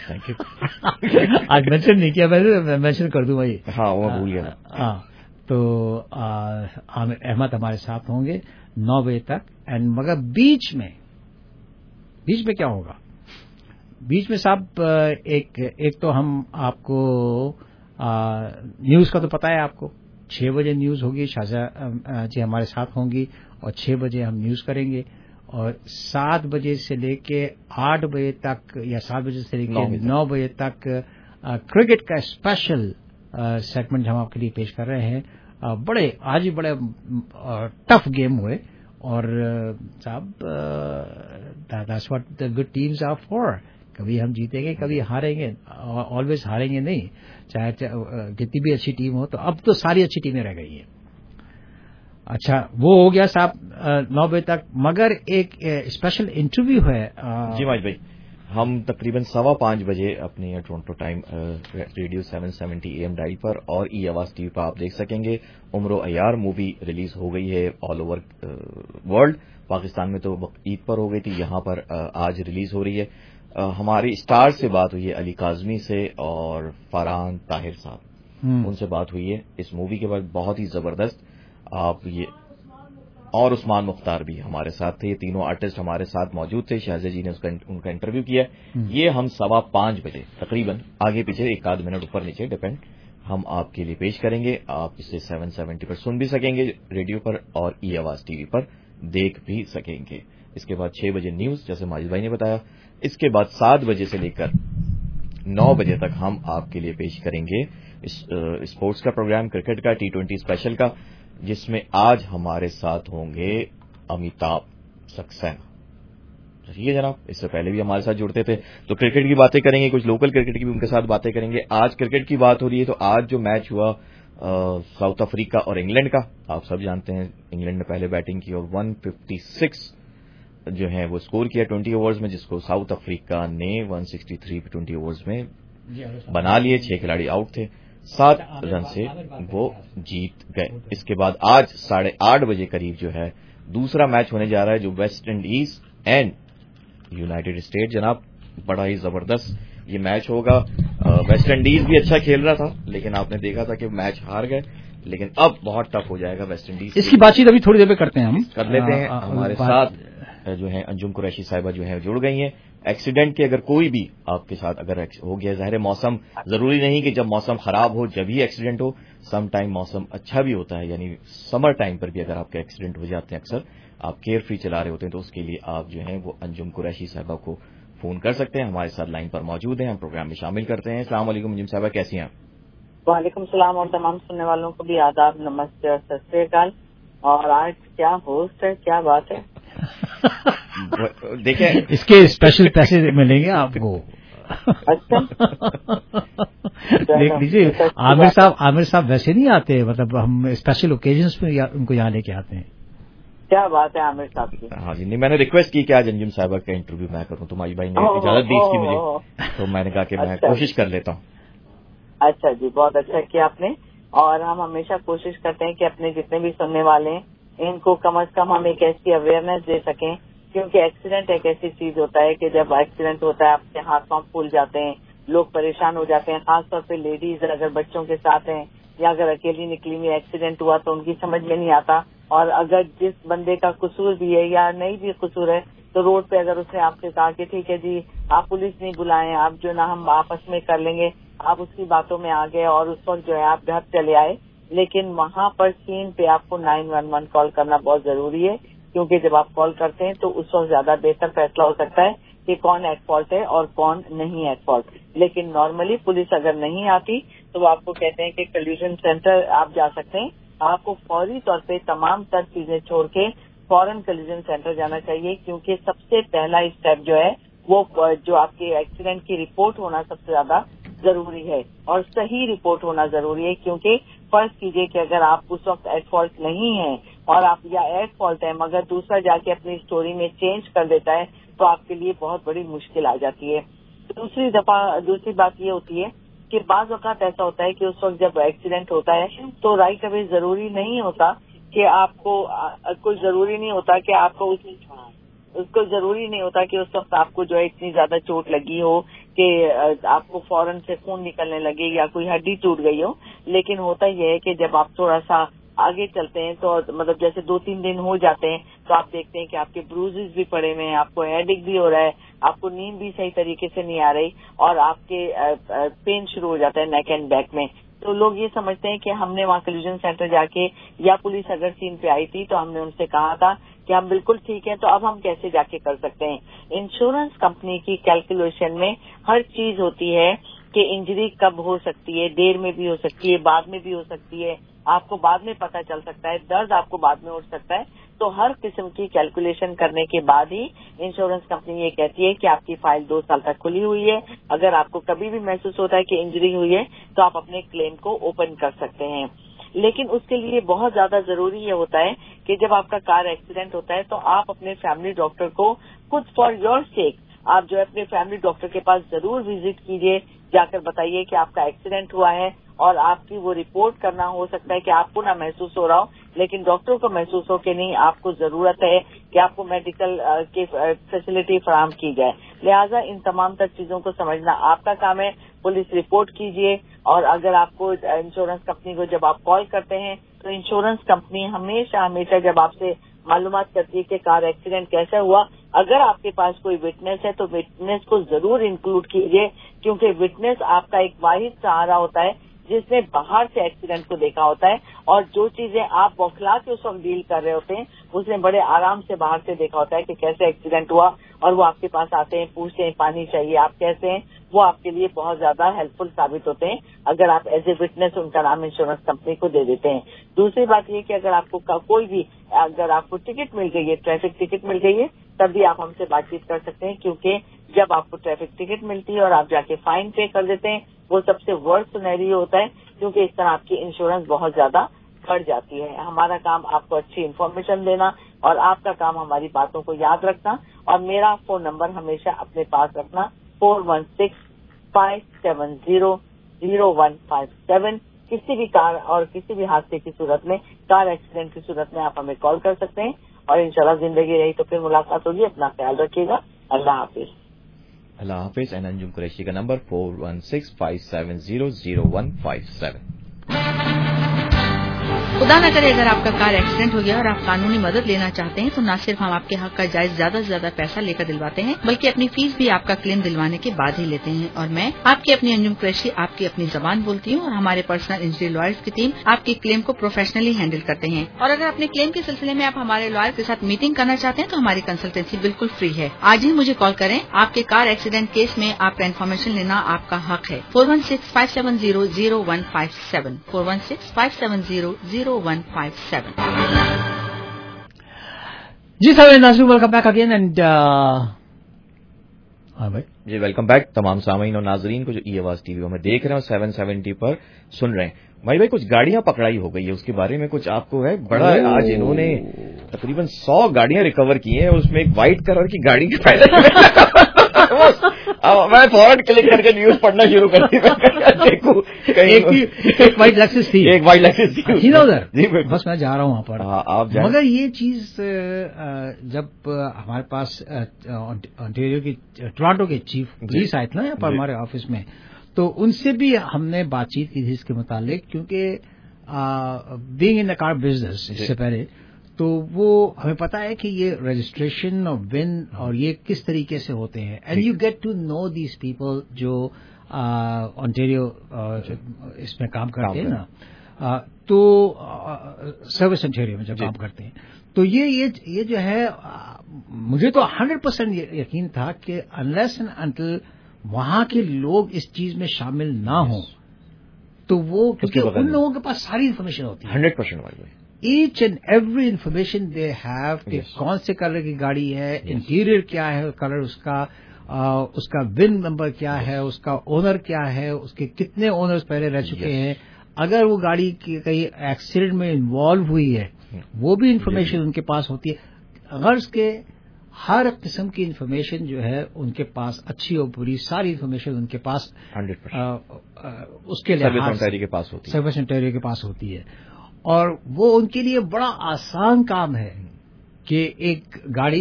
आज मेंशन नहीं किया, मैं मेंशन कर दूं भाई। हाँ वो भूल गया। हाँ तो आमिर अहमद हमारे साथ होंगे नौ बजे तक। एंड मगर बीच में बीच में क्या होगा, बीच में साहब एक एक तो हम आपको न्यूज का तो पता है आपको, छह बजे न्यूज होगी, शाजा जी हमारे साथ होंगी और छह बजे हम न्यूज करेंगे। और सात बजे से लेके आठ बजे तक या सात बजे से लेके नौ बजे तक क्रिकेट का स्पेशल सेगमेंट हम आपके लिए पेश कर रहे हैं। आ, बड़े आज ही बड़े टफ गेम हुए और साहब that's what the good teams are for. कभी हम जीतेंगे, कभी हारेंगे, ऑलवेज हारेंगे नहीं, चाहे कितनी भी अच्छी टीम हो। तो अब तो सारी अच्छी टीमें रह गई हैं। अच्छा वो हो गया साहब नौ बजे तक। मगर एक स्पेशल इंटरव्यू है जी माज भाई, हम तकरीबन सवा पांच बजे अपने Toronto time radio seven seventy AM dial पर और ई आवाज टीवी पर आप देख सकेंगे। उम्र अयार मूवी रिलीज हो गई है ऑल ओवर वर्ल्ड। पाकिस्तान में तो ईद पर हो गई थी, यहाँ पर आज रिलीज हो रही है। हमारी स्टार से बात हुई है, अली काजमी से और फरहान ताहिर साहब, उनसे बात हुई है इस मूवी के बाद। बहुत ही जबरदस्त आप ये, और उस्मान मुख्तार भी हमारे साथ थे। ये तीनों आर्टिस्ट हमारे साथ मौजूद थे। शाहजा जी ने उसका उनका इंटरव्यू किया। ये हम सवा पांच बजे तकरीबन, आगे पीछे एक आध मिनट ऊपर नीचे डिपेंड, हम आपके लिए पेश करेंगे। आप इसे सेवन सेवेंटी पर सुन भी सकेंगे रेडियो पर और ई आवाज टीवी पर देख भी सकेंगे। इसके बाद छह बजे न्यूज, जैसे माजिद भाई ने बताया। इसके बाद सात बजे से लेकर नौ बजे तक हम आपके लिए पेश करेंगे स्पोर्ट्स का प्रोग्राम, क्रिकेट का, टी ट्वेंटी स्पेशल का, जिसमें आज हमारे साथ होंगे अमिताभ सक्सेना। ठीक है जनाब, इससे पहले भी हमारे साथ जुड़ते थे। तो क्रिकेट की बातें करेंगे, कुछ लोकल क्रिकेट की भी उनके साथ बातें करेंगे। आज क्रिकेट की बात हो रही है तो आज जो मैच हुआ साउथ अफ्रीका और इंग्लैंड का, आप सब जानते हैं इंग्लैंड ने पहले बैटिंग की और एक सौ छप्पन जो है वो स्कोर किया ट्वेंटी ओवर्स में, जिसको साउथ अफ्रीका ने एक सौ तिरसठ ट्वेंटी ओवर्स में बना लिए। छह खिलाड़ी आउट थे, सात रन से वो जीत गए। इसके बाद आज साढ़े आठ बजे करीब जो है दूसरा मैच होने जा रहा है, जो West Indies and United State. जनाब बड़ा ही जबरदस्त ये मैच होगा। वेस्ट इंडीज भी अच्छा खेल रहा था, लेकिन आपने देखा था कि मैच हार गए, लेकिन अब बहुत टफ हो जाएगा वेस्ट इंडीज। इसकी बातचीत अभी थोड़ी देर में करते हैं, हम कर लेते हैं। आ, हमारे साथ जो है अंजुम कुरैशी साहिबा जो है जुड़ गई हैं। एक्सीडेंट के अगर कोई भी आपके साथ अगर हो गया, ज़ाहिर है मौसम जरूरी नहीं कि जब मौसम खराब हो जब ही एक्सीडेंट हो, सम टाइम मौसम अच्छा भी होता है, यानी समर टाइम पर भी अगर आपके एक्सीडेंट हो जाते हैं, अक्सर आप केयर फ्री चला रहे होते हैं, तो उसके लिए आप जो है वो अंजुम कुरैशी साहिबा को फोन कर सकते हैं। हमारे साथ लाइन पर मौजूद हैं, हम प्रोग्राम में शामिल करते हैं। अस्सलाम वालेकुम अंजुम साहिबा, कैसी हैं आप? वालेकुम सलाम, और तमाम सुनने वालों को भी आदाब, नमस्ते और सत श्री अकाल। और आज क्या होस्ट है, क्या बात है। देखिए इसके स्पेशल पैसे मिलेंगे आपको। अच्छा देख लीजिए, आमिर साहब आमिर साहब वैसे नहीं आते, मतलब हम स्पेशल ओकेजन्स में या, उनको यहाँ लेके आते हैं। क्या बात है आमिर साहब की। हाँ जी, नहीं मैंने रिक्वेस्ट की कि आज अंजुम साहिबा का इंटरव्यू मैं करूँ, तो माई भाई ने इजाजत दी इसकी मुझे, तो मैंने कहा कि मैं अच्छा। कोशिश कर लेता हूँ। अच्छा जी, बहुत अच्छा किया आपने। और हम हमेशा कोशिश करते हैं कि अपने जितने भी सुनने वाले हैं इनको कम अज कम हम एक ऐसी अवेयरनेस दे सकें, क्योंकि एक्सीडेंट एक ऐसी चीज होता है कि जब एक्सीडेंट होता है आपके हाथ पांव फूल जाते हैं, लोग परेशान हो जाते हैं, खासतौर पे लेडीज अगर बच्चों के साथ हैं या अगर अकेली निकली हुई एक्सीडेंट हुआ तो उनकी समझ में नहीं आता। और अगर जिस बंदे का कसूर भी है या नहीं भी कसूर है, तो रोड पे अगर उसने आपसे कहा कि ठीक है जी आप पुलिस नहीं बुलाएं, आप जो ना हम आपस में कर लेंगे, आप उसकी बातों में आ गए और उस वक्त जो है आप घर चले आए, लेकिन वहां पर सीन पे आपको नाइन वन वन कॉल करना बहुत जरूरी है, क्योंकि जब आप कॉल करते हैं तो उस वक्त ज्यादा बेहतर फैसला हो सकता है कि कौन एट फॉल्ट है और कौन नहीं एट फॉल्ट। लेकिन नॉर्मली पुलिस अगर नहीं आती तो वो आपको कहते हैं कि कल्यूजन सेंटर आप जा सकते हैं। आपको फौरी तौर पे तमाम तर चीजें छोड़ के फौरन कल्यूजन सेंटर जाना चाहिए, क्योंकि सबसे पहला स्टेप जो है वो जो आपके एक्सीडेंट की रिपोर्ट होना सबसे ज्यादा जरूरी है और सही रिपोर्ट होना जरूरी है। क्योंकि फर्ज कीजिए कि अगर आप उस वक्त एट फॉल्ट नहीं है और आप या एट फॉल्ट है मगर दूसरा जाके अपनी स्टोरी में चेंज कर देता है, तो आपके लिए बहुत बड़ी मुश्किल आ जाती है। दूसरी दफा दूसरी बात ये होती है कि बाज औकात ऐसा होता है कि उस वक्त जब एक्सीडेंट होता है तो राइट अवे जरूरी नहीं होता कि आपको कोई जरूरी नहीं होता कि आपको उस उसको जरूरी नहीं होता कि उस वक्त आपको जो है इतनी ज्यादा चोट लगी हो कि आपको फौरन से खून निकलने लगे या कोई हड्डी टूट गई हो, लेकिन होता यह है कि जब आप थोड़ा सा आगे चलते हैं तो मतलब जैसे दो तीन दिन हो जाते हैं तो आप देखते हैं कि आपके ब्रूजेस भी पड़े हुए हैं, आपको हेडेक भी हो रहा है, आपको नींद भी सही तरीके से नहीं आ रही और आपके पेन शुरू हो जाता है नेक एंड बैक में। तो लोग ये समझते हैं कि हमने वहाँ कोलिजन सेंटर जाके या पुलिस अगर सीन पे आई थी तो हमने उनसे कहा था कि हम बिल्कुल ठीक है, तो अब हम कैसे जाके कर सकते हैं। इंश्योरेंस कंपनी की कैलकुलेशन में हर चीज होती है कि इंजरी कब हो सकती है, देर में भी हो सकती है, बाद में भी हो सकती है, आपको बाद में पता चल सकता है, दर्द आपको बाद में उठ सकता है। तो हर किस्म की कैलकुलेशन करने के बाद ही इंश्योरेंस कंपनी ये कहती है कि आपकी फाइल दो साल तक खुली हुई है, अगर आपको कभी भी महसूस होता है कि इंजरी हुई है तो आप अपने क्लेम को ओपन कर सकते हैं। लेकिन उसके लिए बहुत ज्यादा जरूरी ये होता है कि जब आपका कार एक्सीडेंट होता है तो आप अपने फैमिली डॉक्टर को खुद फॉर योर सेक आप जो है अपने फैमिली डॉक्टर के पास जरूर विजिट कीजिए, जाकर बताइए कि आपका एक्सीडेंट हुआ है और आपकी वो रिपोर्ट करना हो सकता है कि आपको ना महसूस हो रहा हो लेकिन डॉक्टर को महसूस हो कि नहीं, आपको जरूरत है कि आपको मेडिकल की फैसिलिटी फराहम की जाए। लिहाजा इन तमाम तक चीजों को समझना आपका काम है। पुलिस रिपोर्ट कीजिए और अगर आपको इंश्योरेंस कंपनी को जब आप कॉल करते हैं तो इंश्योरेंस कंपनी हमेशा हमेशा जब आपसे मालूमात करती है कि कार एक्सीडेंट कैसा हुआ, अगर आपके पास कोई विटनेस है तो विटनेस को जरूर इंक्लूड कीजिए, क्योंकि विटनेस आपका एक वाहिद सहारा होता है जिसने बाहर से एक्सीडेंट को देखा होता है और जो चीजें आप बौखला के उस वक्त डील कर रहे होते हैं उसने बड़े आराम से बाहर से देखा होता है कि कैसे एक्सीडेंट हुआ और वो आपके पास आते हैं, पूछते हैं पानी चाहिए, आप कैसे हैं, वो आपके लिए बहुत ज्यादा हेल्पफुल साबित होते हैं अगर आप एज ए विटनेस उनका नाम इंश्योरेंस कंपनी को दे देते हैं। दूसरी बात ये कि अगर आपको कोई भी अगर आपको टिकट मिल गई है, ट्रैफिक टिकट मिल गई है, तब भी आप हमसे बातचीत कर सकते हैं, क्योंकि जब आपको ट्रैफिक टिकट मिलती है और आप जाके फाइन पे कर देते हैं वो सबसे वर्स्ट सिनेरियो होता है, क्योंकि इस तरह आपकी इंश्योरेंस बहुत ज्यादा बढ़ जाती है। हमारा काम आपको अच्छी इन्फॉर्मेशन देना और आपका काम हमारी बातों को याद रखना और मेरा फोन नंबर हमेशा अपने पास रखना four one six five seven zero zero one five seven. किसी भी कार और किसी भी हादसे की सूरत में, कार एक्सीडेंट की सूरत में आप हमें कॉल कर सकते हैं और इंशाल्लाह जिंदगी रही तो फिर मुलाकात होगी। अपना ख्याल रखिएगा। अल्लाह हाफिज। अल्लाह हाफिज। एंड अंजुम कुरैशी का number four one six five seven zero zero one five seven. खुदा न करे अगर आपका कार एक्सीडेंट हो गया और आप कानूनी मदद लेना चाहते हैं तो न सिर्फ हम आपके हक का जायज ज्यादा से ज्यादा पैसा लेकर दिलवाते हैं, बल्कि अपनी फीस भी आपका क्लेम दिलवाने के बाद ही लेते हैं। और मैं आपकी अपनी अंजुम कुरैशी आपकी अपनी जबान बोलती हूँ और हमारे पर्सनल इंजरी लॉयर्स की टीम आपकी क्लेम को प्रोफेशनली हैंडल करते हैं। और अगर अपने क्लेम के सिलसिले में आप हमारे लॉयर के साथ मीटिंग करना चाहते हैं तो हमारी कंसल्टेंसी बिल्कुल फ्री है। आज ही मुझे कॉल करें। आपके कार एक्सीडेंट केस में आपका इन्फॉर्मेशन लेना आपका हक है। Four one six five seven zero zero one five seven four one six five seven zero zero one five seven. जी सर, नाज़रीन वेलकम बैक अगेन एंड हाँ भाई जी वेलकम बैक तमाम सामीन और नाजरीन को जो ई आवाज टीवी में देख रहे हैं और सेवन सेवेंटी पर सुन रहे हैं। भाई भाई कुछ गाड़ियां पकड़ाई हो गई है, उसके बारे में कुछ आपको है बड़ा। आज इन्होंने तकरीबन सौ गाड़ियां रिकवर की हैं और उसमें एक व्हाइट कलर की गाड़ी के पहले मैं फौरन क्लिक करके न्यूज पढ़ना शुरू कर दी। देखो एक व्हाइट लेक्सस थी, एक व्हाइट लेक्सस थी ना उधर। जी बस मैं जा रहा हूँ वहां पर। हाँ, आप जाए। मगर ये चीज जब हमारे पास ऑन्टेरियो की टोरंटो के चीफ पुलिस आए थे ना यहाँ पर हमारे ऑफिस में, तो उनसे भी हमने बातचीत की थी इसके मुतालिक, क्योंकि being in the car business इससे पहले तो वो हमें पता है कि ये रजिस्ट्रेशन और विन और ये किस तरीके से होते हैं। And you get to know these people जो ऑन्टेरियो इसमें काम करते हैं ना, आ, तो सर्विस ऑन्टेरियो में जब काम करते हैं तो ये ये ये जो है आ, मुझे तो हंड्रेड परसेंट यकीन था कि अनलेस एंड अंटिल वहां के लोग इस चीज में शामिल ना हो तो वो, क्योंकि उन लोगों के पास सारी इन्फॉर्मेशन होती है हंड्रेड परसेंट वाली each and every information they have कि कौन से कलर की गाड़ी है, इंटीरियर क्या है कलर उसका, आ, उसका विन नंबर क्या है, उसका ओनर क्या है, उसके कितने ओनर्स पहले रह चुके हैं, अगर वो गाड़ी की कहीं एक्सीडेंट में इन्वॉल्व हुई है वो भी इन्फॉर्मेशन उनके पास होती है। गर्ज के हर किस्म की इन्फॉर्मेशन जो है उनके पास, अच्छी और बुरी सारी इन्फॉर्मेशन उनके पास हंड्रेड परसेंट उसके लिहाज सर्विस के पास होती है सर्विस ऑन्टेरियो के पास होती है। और वो उनके लिए बड़ा आसान काम है कि एक गाड़ी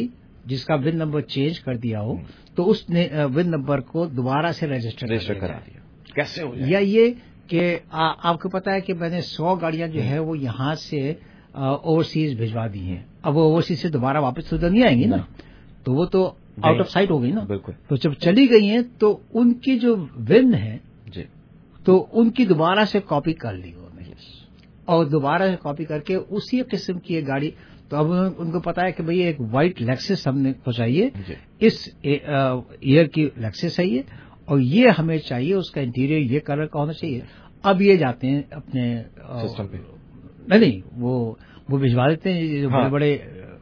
جس کا ون نمبر چینج کر دیا ہو تو اس نے ون نمبر کو دوبارہ سے رجسٹر کرا دیا. کیسے ہو یا یہ کہ آپ کو پتا ہے کہ میں نے سو گاڑیاں جو ہے وہ یہاں سے اوورسیز بھجوا دی ہیں. اب وہ اوورسیز سے دوبارہ واپس تو نہیں آئیں گی نا, تو وہ تو آؤٹ آف سائٹ ہو گئی نا. بالکل. تو جب چلی گئی ہیں تو ان کی جو ون ہے جی تو ان کی دوبارہ سے کاپی کر لی انہوں نے, اور دوبارہ سے کاپی کر کے اسی قسم کی ایک گاڑی. تو اب ان کو پتا ہے کہ بھئی ایک وائٹ لیکسس ہم نے کو چاہیے, اس ایئر کی لیکسس ہے یہ, اور یہ ہمیں چاہیے, اس کا انٹیریئر یہ کلر کا ہونا چاہیے. اب یہ جاتے ہیں اپنے سسٹم پہ, نہیں نہیں وہ وہ بھجوا دیتے ہیں جو بڑے بڑے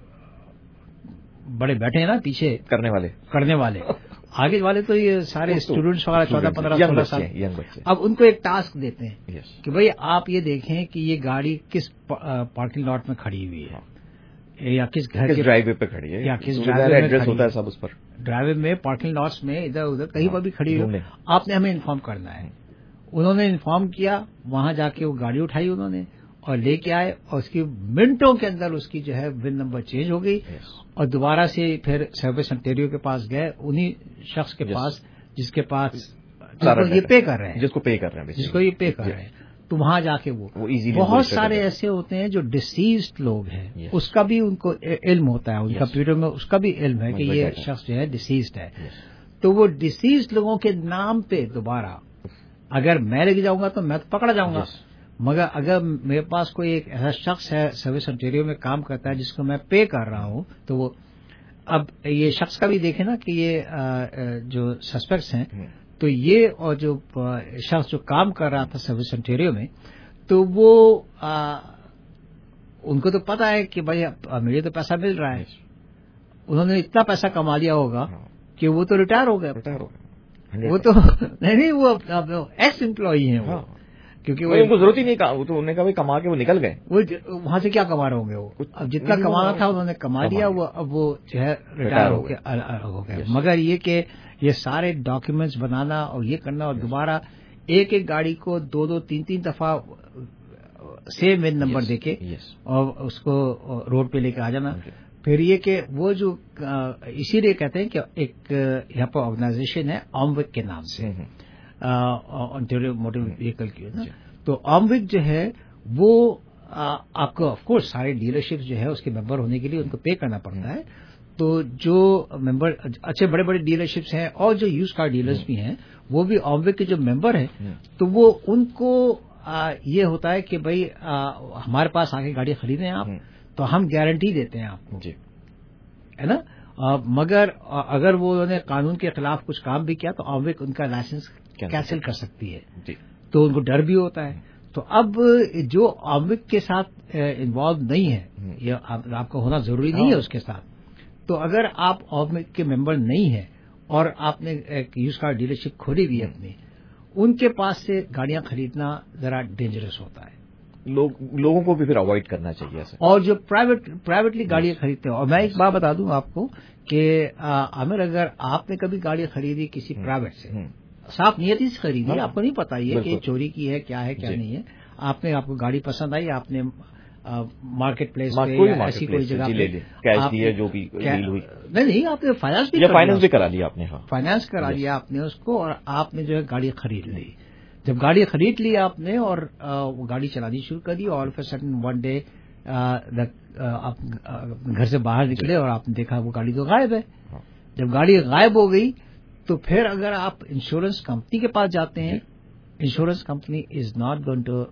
بڑے بیٹھے ہیں نا پیچھے کرنے والے کرنے والے آگے والے تو یہ سارے اسٹوڈنٹس وغیرہ چودہ پندرہ سولہ سال. اب ان کو ایک ٹاسک دیتے ہیں کہ بھئی آپ یہ دیکھیں کہ یہ گاڑی کس پارکنگ لاٹ میں کھڑی ہوئی ہے, یا کس گھر کے ڈرائیو وے پہ کھڑی ہے, یا کس ایڈریس ہوتا ہے سب اس پر, ڈرائیو وے میں پارکنگ لاٹس میں ادھر ادھر کہیں پر بھی کھڑی ہو, آپ نے ہمیں انفارم کرنا ہے. انہوں نے انفارم کیا, وہاں جا کے وہ گاڑی اٹھائی انہوں نے اور لے کے آئے, اور اس کی منٹوں کے اندر اس کی جو ہے ون نمبر چینج ہو گئی, اور دوبارہ سے پھر سروس انٹیریو کے پاس گئے, انہی شخص کے پاس جس کے پاس یہ پے کر رہے ہیں, جس کو پے کر رہے ہیں جس کو یہ پے کر رہے ہیں. تو وہاں جا کے وہ بہت سارے ایسے ہوتے ہیں جو ڈسیزڈ لوگ ہیں, اس کا بھی ان کو علم ہوتا ہے, ان کمپیوٹر میں اس کا بھی علم ہے کہ یہ شخص جو ہے ڈسیزڈ ہے. تو وہ ڈسیزڈ لوگوں کے نام پہ دوبارہ اگر میں لے جاؤں گا تو میں تو پکڑا جاؤں گا, مگر اگر میرے پاس کوئی ایک ایسا شخص ہے سروس انٹیریو میں کام کرتا ہے جس کو میں پے کر رہا ہوں, تو وہ اب یہ شخص کا بھی دیکھیں نا کہ یہ جو سسپیکٹس ہیں, تو یہ اور جو شخص جو کام کر رہا تھا سروس انٹیریو میں, تو وہ آ, ان کو تو پتا ہے کہ بھائی مجھے تو پیسہ مل رہا ہے, انہوں نے اتنا پیسہ کما لیا ہوگا کہ وہ تو ریٹائر ہو گئے, وہ تو نہیں نہیں وہ ایکس امپلائی ہیں وہ, کیونکہ وہ ان کو ضرورت ہی نہیں, وہ تو انہوں نے کہا کما کے وہ نکل گئے, وہ وہاں سے کیا کما رہے ہوں گے, وہ اب جتنا کمانا تھا انہوں نے کما لیا, وہ اب وہ جو ہے ریٹائر ہو گئے. مگر یہ کہ یہ سارے ڈاکیومنٹس بنانا اور یہ کرنا, اور دوبارہ ایک ایک گاڑی کو دو دو تین تین دفعہ سیم ون نمبر دے کے اور اس کو روڈ پہ لے کے آ جانا. پھر یہ کہ وہ جو اسی لیے کہتے ہیں کہ ایک یہاں پر آرگنائزیشن ہے آموک کے نام سے, انٹیریو موٹر وہیکل کی, تو آموک جو ہے وہ آپ کو آف کورس سارے ڈیلرشپ جو ہے اس کے ممبر ہونے کے لیے ان کو پے کرنا پڑتا ہے. تو جو ممبر اچھے بڑے بڑے ڈیلرشپس ہیں اور جو یوز کار ڈیلرز بھی ہیں وہ بھی آموک کے جو ممبر ہیں, تو وہ ان کو آ, یہ ہوتا ہے کہ بھائی ہمارے پاس آ کے گاڑی خریدیں آپ, تو ہم گارنٹی دیتے ہیں آپ کو, ہے نا. مگر اگر وہ انہوں نے قانون کے خلاف کچھ کام بھی کیا تو آموک ان کا لائسنس کینسل کر سکتی ہے, تو ان کو ڈر بھی ہوتا ہے. تو اب جو آموک کے ساتھ انوالو نہیں ہے, یہ آپ کا ہونا ضروری نہیں ہے اس کے ساتھ, تو اگر آپ آموک کے ممبر نہیں ہیں اور آپ نے ایک یوز کار ڈیلرشپ کھولی ہوئی ہے اپنی, ان کے پاس سے گاڑیاں خریدنا ذرا ڈینجرس ہوتا ہے. لوگ لوگوں کو بھی پھر اوائڈ کرنا چاہیے ایسا. اور جو پرائیویٹ پرائیویٹلی گاڑیاں خریدتے ہیں, اور میں ایک بات بتا دوں آپ کو کہ عامر, اگر آپ نے کبھی گاڑی خریدی کسی پرائیویٹ سے, صاف نیتی سے خریدی, آپ کو نہیں پتا یہ کہ چوری کی ہے کیا ہے کیا نہیں ہے, آپ نے آپ کو گاڑی پسند آئی, آپ نے مارکیٹ پلیس پہ ایسی کوئی جگہ پہ جو بھی نہیں نہیں آپ نے فائنانس بھی فائنانس بھی کرا لیا, آپ نے فائنانس کرا لیا آپ نے اس کو, اور آپ نے جو ہے گاڑی خرید لی. جب گاڑی خرید لی آپ نے اور وہ گاڑی چلانی شروع کر دی, اور پھر سڈن ون ڈے آپ گھر سے باہر نکلے اور آپ نے دیکھا وہ گاڑی تو غائب ہے. جب گاڑی غائب ہو گئی تو پھر اگر آپ انشورنس کمپنی کے پاس جاتے ہیں, insurance company is not going to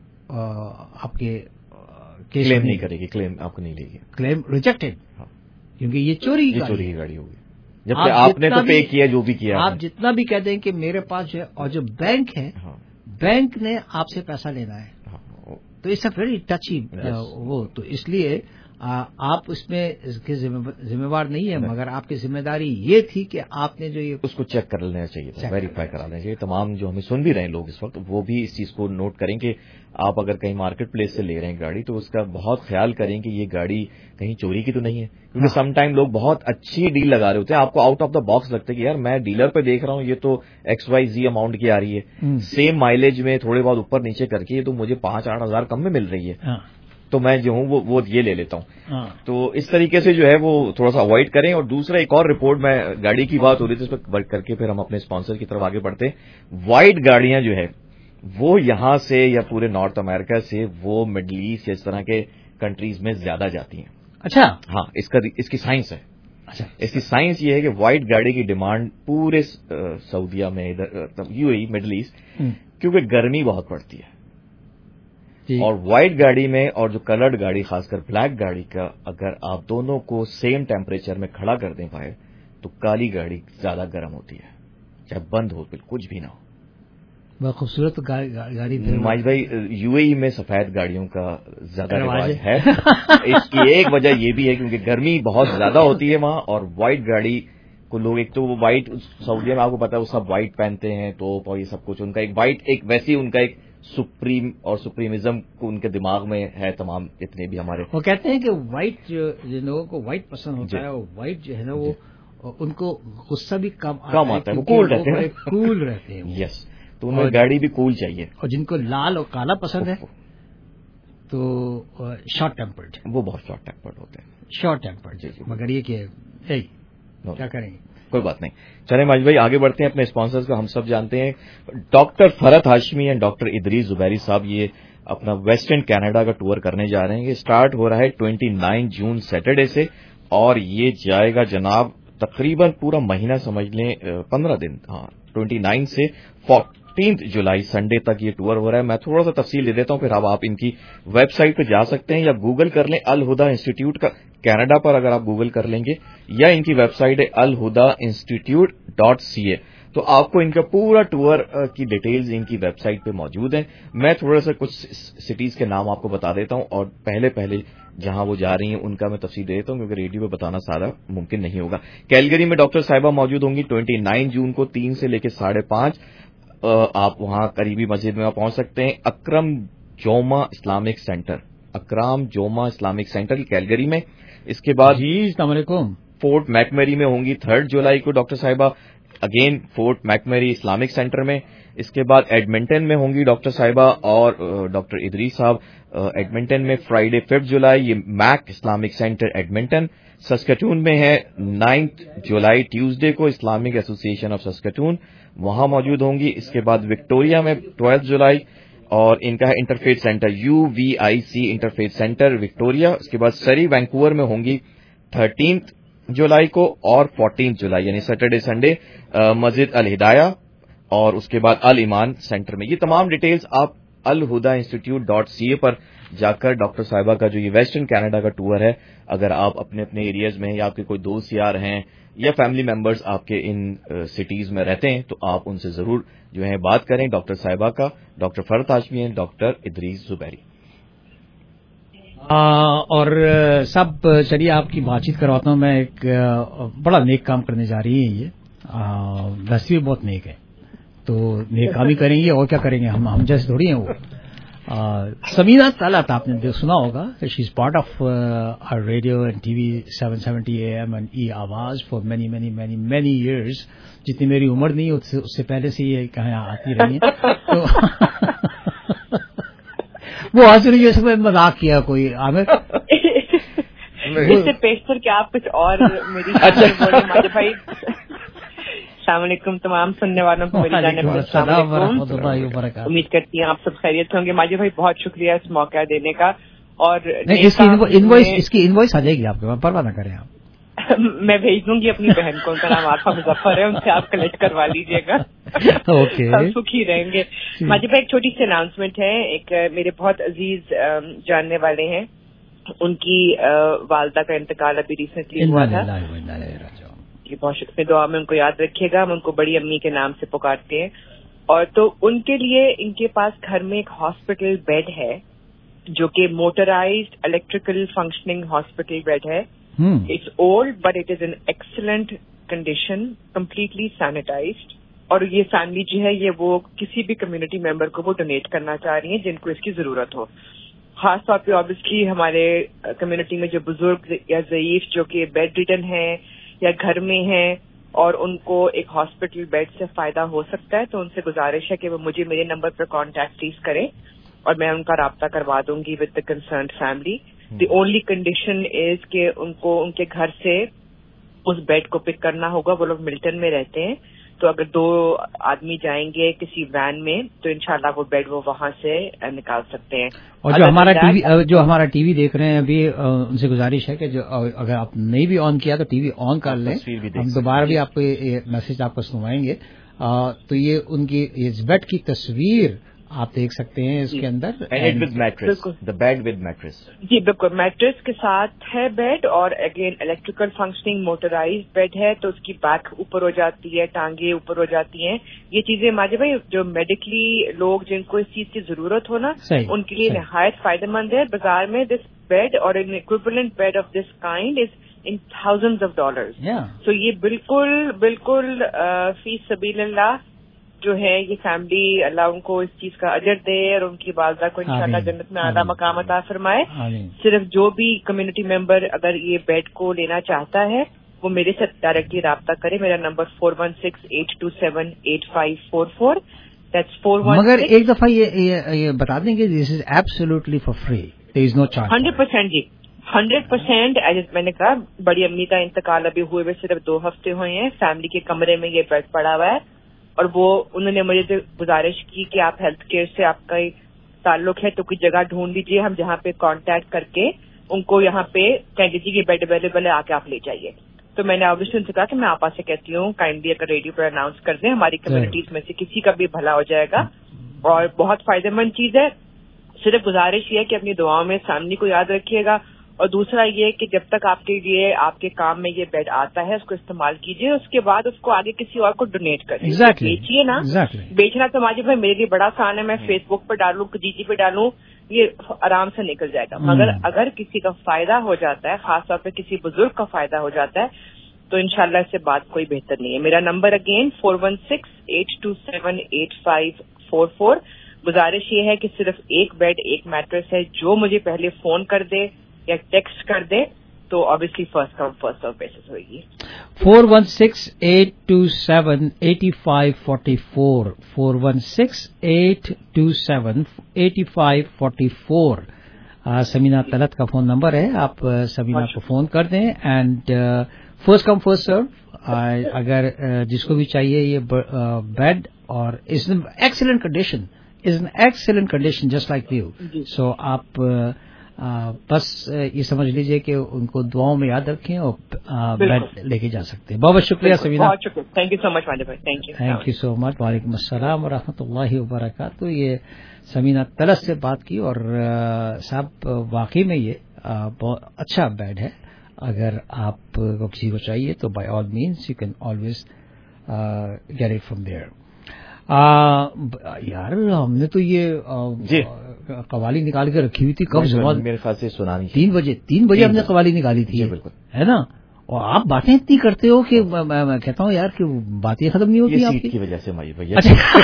آپ کے کلیم نہیں کرے گی, کلیم آپ کو نہیں لے گی, کلیم ریجیکٹڈ, کیونکہ یہ چوری کی چوری کی گاڑی ہوگی. جب کہ آپ نے تو پے کیا جو بھی کیا, آپ جتنا بھی کہہ دیں کہ میرے پاس جو ہے, اور جو بینک ہے بینک نے آپ سے پیسہ لینا ہے, تو اٹس اے ویری ٹچی وہ, تو اس لیے آپ اس میں اس کے ذمہ دار نہیں ہے, مگر آپ کی ذمہ داری یہ تھی کہ آپ نے جو یہ اس کو چیک کر لینا چاہیے تھا, ویریفائی کرا لینا چاہیے. تمام جو ہمیں سن بھی رہے ہیں لوگ اس وقت, وہ بھی اس چیز کو نوٹ کریں کہ آپ اگر کہیں مارکیٹ پلیس سے لے رہے ہیں گاڑی, تو اس کا بہت خیال کریں کہ یہ گاڑی کہیں چوری کی تو نہیں ہے, کیونکہ سم ٹائم لوگ بہت اچھی ڈیل لگا رہے ہوتے ہیں, آپ کو آؤٹ آف دا باکس لگتا ہے کہ یار میں ڈیلر پہ دیکھ رہا ہوں یہ تو ایکس وائی زی اماؤنٹ کی آ رہی ہے, سیم مائلیج میں تھوڑے بہت اوپر نیچے کر کے یہ تو مجھے پانچ آٹھ ہزار کم میں مل رہی ہے. تو میں جو ہوں وہ وہ یہ لے لیتا ہوں. تو اس طریقے سے جو ہے وہ تھوڑا سا اوائڈ کریں. اور دوسرا ایک اور رپورٹ, میں گاڑی کی بات ہو رہی تھی, اس پہ کر کے پھر ہم اپنے اسپانسر کی طرف آگے بڑھتے ہیں. وائٹ گاڑیاں جو ہے وہ یہاں سے یا پورے نارتھ امریکہ سے وہ مڈل ایسٹ یا اس طرح کے کنٹریز میں زیادہ جاتی ہیں. اچھا, ہاں, اس کا اس کی سائنس ہے. اچھا, اس کی سائنس یہ ہے کہ وائٹ گاڑی کی ڈیمانڈ پورے سعودیہ میں, ادھر U A E middle east, کیونکہ گرمی بہت پڑتی ہے. اور وائٹ گاڑی میں اور جو کلرڈ گاڑی, خاص کر بلیک گاڑی کا, اگر آپ دونوں کو سیم ٹیمپریچر میں کھڑا کر دیں باہر, تو کالی گاڑی زیادہ گرم ہوتی ہے, چاہے بند ہو, بالکل کچھ بھی نہ ہو. بہت خوبصورت گاڑی. نمائش بھائی, یو اے ای میں سفید گاڑیوں کا زیادہ رواج ہے. اس کی ایک وجہ یہ بھی ہے کیونکہ گرمی بہت زیادہ ہوتی ہے وہاں, اور وائٹ گاڑی کو لوگ, ایک تو وہ وائٹ سعودیہ میں آپ کو پتا ہے وہ سب وائٹ پہنتے ہیں, تو اور یہ سب کچھ ان کا ایک وائٹ, ایک ویسی ان کا ایک سپریم اور سپریمزم کو ان کے دماغ میں ہے. تمام جتنے بھی ہمارے, وہ کہتے ہیں کہ وائٹ جن لوگوں کو وائٹ پسند ہوتا ہے, وائٹ جو ہے نا وہ ان کو غصہ بھی کم کم آتا ہے, وہ کول رہتے ہیں, کول رہتے ہیں. یس, تو انہیں گاڑی بھی کول چاہیے. اور جن کو لال اور کالا پسند ہے تو شارٹ ٹیمپرڈ, وہ بہت شارٹ ٹیمپرڈ ہوتے ہیں. شارٹ ٹیمپرڈ, مگر یہ کہ کیا کریں گے, کوئی بات نہیں. چلیں ماجد بھائی آگے بڑھتے ہیں. اپنے اسپانسرز کا ہم سب جانتے ہیں, doctor Farhat Hashmi and doctor Idrees Zubairi صاحب یہ اپنا ویسٹرن کینیڈا کا ٹور کرنے جا رہے ہیں. یہ اسٹارٹ ہو رہا ہے ٹوئنٹی نائن جون سیٹرڈے سے, اور یہ جائے گا جناب تقریباً پورا مہینہ سمجھ لیں, پندرہ دن. ہاں, ٹوئنٹی نائن سے فورٹینتھ جولائی سنڈے تک یہ ٹور ہو رہا ہے. میں تھوڑا سا تفصیل دے دیتا ہوں, پھر اب آپ ان کی ویب سائٹ پہ جا سکتے ہیں یا گوگل کر لیں الہدا انسٹیٹیوٹ کا کینیڈا پر, اگر آپ گوگل کر لیں گے, یا ان کی ویب سائٹ ہے الہدا انسٹیٹیوٹ ڈاٹ سی اے, تو آپ کو ان کا پورا ٹور کی ڈیٹیلز ان کی ویب سائٹ پہ موجود ہیں. میں تھوڑا سا کچھ سٹیز کے نام آپ کو بتا دیتا ہوں, اور پہلے پہلے جہاں وہ جا رہی ہیں ان کا میں تفصیل دے دیتا ہوں, کیونکہ ریڈیو پہ بتانا سارا ممکن نہیں ہوگا. کیلگری میں ڈاکٹر صاحبہ موجود ہوں گی ٹوئنٹی نائن جون کو, تین سے لے کے ساڑھے پانچ. آپ وہاں قریبی مسجد میں پہنچ سکتے ہیں. Akram Juma Islamic centre, Ikram Juma Islamic centre Calgary میں. اس کے بعد جی السلام علیکم, فورٹ میکمیری میں ہوں گی تھرڈ جولائی کو ڈاکٹر صاحبہ, again Fort McMurray Islamic centre میں. اس کے بعد ایڈمنٹن میں ہوں گی ڈاکٹر صاحبہ اور ڈاکٹر ادریس صاحب ایڈمنٹن میں فرائیڈے ففتھ جولائی, یہ MAC Islamic centre Edmonton. Saskatoon میں ہے نائنتھ جولائی ٹیوزڈے کو اسلامک ایسوسی ایشن آف سسکٹون, وہاں موجود ہوں گی. اس کے بعد وکٹوریا میں ٹویلتھ جولائی, اور ان کا ہے interfaith centre U V I C interfaith centre Victoria. اس کے بعد سری وینکوور میں ہوں گی تھرٹینتھ جولائی کو, اور فورٹینتھ جولائی یعنی سیٹرڈے سنڈے مسجد الہدایہ, اور اس کے بعد الایمان سینٹر میں. یہ تمام ڈیٹیلز آپ الہدا انسٹیٹیوٹ ڈاٹ سی اے پر جا کر ڈاکٹر صاحبہ کا جو یہ ویسٹرن کینیڈا کا ٹور ہے, اگر آپ اپنے اپنے ایریاز میں یا آپ کے کوئی دوست یار ہیں یا فیملی ممبرز آپ کے ان سٹیز میں رہتے ہیں, تو آپ ان سے ضرور جو ہے بات کریں ڈاکٹر صاحبہ کا, ڈاکٹر فرحت ہاشمی ہیں, ڈاکٹر ادریس زبیری. اور سب چلیے آپ کی بات چیت کرواتا ہوں. میں ایک بڑا نیک کام کرنے جا رہی ہیں, یہ ویسے بھی بہت نیک ہے, تو نیک کام ہی کریں گے, اور کیا کریں گے, ہم ہم جیسے تھوڑی ہیں. وہ سمینہ طلعت آپ نے سنا ہوگا, she is part of radio and T V seven seventy A M and E Awaaz for many many many many years. جتنی میری عمر نہیں اس سے پہلے سے یہ کہاں آتی رہی ہیں. تو وہ حاصل یہ سب مذاق کیا کوئی عامر اس سے پیشتر کیا آپ کچھ اور میری بھائی. السلام علیکم تمام سننے والوں کو میری جانب سے السلام علیکم. امید کرتی ہیں آپ سب خیریت ہوں گے. ماجد بھائی بہت شکریہ اس موقع دینے کا. اور اس کی انوائس اس کی انوائس آ جائے گی آپ کے پاس, پرواہ نہ کریں آپ. میں بھیج دوں گی اپنی بہن کو, ان کا نام آفا مظفر ہے, ان سے آپ کلیکٹ کروا لیجیے گا. سب سکھی رہیں گے. ماجد بھائی ایک چھوٹی سی اناؤنسمنٹ ہے. ایک میرے بہت عزیز جاننے والے ہیں, ان کی والدہ کا انتقال ابھی ریسنٹلی ہوا تھا. یہ بہت شکریہ, دعا میں ان کو یاد رکھیے گا. ہم ان کو بڑی امی کے نام سے پکارتے ہیں. اور تو ان کے لیے ان کے پاس گھر میں ایک ہاسپٹل بیڈ ہے, جو کہ motorised electrical functioning hospital bed ہے. It's old but it is in excellent condition, completely sanitised. اور یہ فیملی جو ہے یہ وہ کسی بھی کمیونٹی ممبر کو وہ ڈونیٹ کرنا چاہ رہی ہیں جن کو اس کی ضرورت ہو. خاص طور پہ آبویسلی ہمارے کمیونٹی میں جو بزرگ یا ضعیف جو کہ بیڈ ریڈن ہیں یا گھر میں ہیں اور ان کو ایک ہاسپٹل بیڈ سے فائدہ ہو سکتا ہے, تو ان سے گزارش ہے کہ وہ مجھے میرے نمبر پر کانٹیکٹ پلیز کریں. اور میں ان کا رابطہ کروا دوں گی with the concerned family. The only condition is کہ ان کو ان کے گھر سے اس بیڈ کو پک کرنا ہوگا. وہ لوگ ملٹن میں رہتے ہیں, تو اگر دو آدمی جائیں گے کسی وین میں تو انشاءاللہ وہ بیڈ وہ وہاں سے نکال سکتے ہیں. اور جو ہمارا ٹی وی جو ہمارا ٹی وی دیکھ رہے ہیں ابھی, ان سے گزارش ہے کہ جو اگر آپ نہیں بھی آن کیا تو ٹی وی آن کر لیں. ہم دوبارہ بھی آپ کو یہ میسج آپ کو سنوائیں گے. تو یہ ان کی اس بیڈ کی تصویر آپ دیکھ سکتے ہیں اس کے اندر. The bed with mattress. جی بالکل, میٹریس کے ساتھ ہے بیڈ, اور again electrical functioning motorise bed ہے, تو اس کی بیک اوپر ہو جاتی ہے, ٹانگیں اوپر ہو جاتی ہیں. یہ چیزیں ماجد بھائی جو میڈیکلی لوگ جن کو اس چیز کی ضرورت ہو نا, ان کے لیے نہایت فائدہ مند ہے. بازار میں دس بیڈ اور an equivalent bed of this kind is in thousands of dollars. So یہ بالکل بالکل فی سبیل اللہ جو ہے یہ فیملی, اللہ ان کو اس چیز کا اجر دے اور ان کی والدہ کو انشاءاللہ جنت میں اعلیٰ مقام عطا فرمائے. صرف جو بھی کمیونٹی ممبر اگر یہ بیڈ کو لینا چاہتا ہے وہ میرے سے ڈائریکٹلی رابطہ کرے. میرا number four one six eight two seven eight five four four. مگر ایک دفعہ یہ بتا دیں کہ this is absolutely for free, there is no charge. Hundred percent جی, ہنڈریڈ پرسینٹ. میں نے کہا بڑی امی کا انتقال ابھی ہوئے ہوئے صرف دو ہفتے ہوئے ہیں. فیملی کے کمرے میں یہ بیڈ پڑا ہوا ہے, اور وہ انہوں نے مجھے گزارش کی کہ آپ ہیلتھ کیئر سے آپ کا تعلق ہے تو کوئی جگہ ڈھونڈ لیجیے, ہم جہاں پہ کانٹیکٹ کر کے ان کو یہاں پہ کہہ دیجیے کہ بیڈ اویلیبل ہے, آ کے آپ لے جائیے. تو میں نے آبویسلی ان سے کہا کہ میں آپ سے کہتی ہوں کائنڈلی اگر ریڈیو پر اناؤنس کر دیں, ہماری کمیونٹیز میں سے کسی کا بھی بھلا ہو جائے گا, اور بہت فائدہ مند چیز ہے. صرف گزارش یہ ہے کہ اپنی دعاؤں میں فیملی کو یاد رکھیے گا, اور دوسرا یہ کہ جب تک آپ کے لیے آپ کے کام میں یہ بیڈ آتا ہے اس کو استعمال کیجیے, اس کے بعد اس کو آگے کسی اور کو ڈونیٹ کریں. exactly. بیچیے نا, exactly. بیچنا تو ماجد بھائی میرے لیے بڑا آسان ہے, میں فیس بک پہ ڈالوں, جی جی پہ ڈالوں, یہ آرام سے نکل جائے گا. مگر اگر کسی کا فائدہ ہو جاتا ہے, خاص طور پہ کسی بزرگ کا فائدہ ہو جاتا ہے, تو انشاءاللہ اس سے بات کوئی بہتر نہیں ہے. میرا number again four one six eight two seven eight five four four. گزارش یہ ہے کہ صرف ایک بیڈ ایک میٹریس ہے, جو مجھے پہلے فون کر دے یا ٹیکسٹ کر دے تو obviously first come first serve basis ہوئے گی. Four one six eight two seven eighty five forty four four one six eight two seven eighty five forty four Samina Talat کا فون نمبر ہے. آپ سمینا کو فون کر دیں and first come first serve. اگر جس کو بھی چاہیے یہ بیڈ, اور is an excellent condition, is an excellent condition just like you. So آپ بس یہ سمجھ لیجئے کہ ان کو دعاؤں میں یاد رکھیں اور بیڈ لے کے جا سکتے ہیں. بہت بہت شکریہ سمینا, بہت شکریہ, thank you so much Majid بھائی, thank you thank you so much. وعلیکم السلام ورحمۃ اللہ وبرکاتہ. یہ سمینا طلعت سے بات کی, اور صاحب واقعی میں یہ بہت اچھا بیڈ ہے. اگر آپ کو کسی کو چاہیے تو by all means you can always get it from there. یار ہم نے تو یہ قوالی نکال کے رکھی ہوئی تھی, کب زبان میرے خیال سے سنانی تین بجے تین بجے ہم نے قوالی نکالی تھی, بالکل ہے نا. اور آپ باتیں اتنی کرتے ہو کہ میں کہتا ہوں یار کہ باتیں ختم نہیں ہوتی آپ کی وجہ سے. مائی بھیا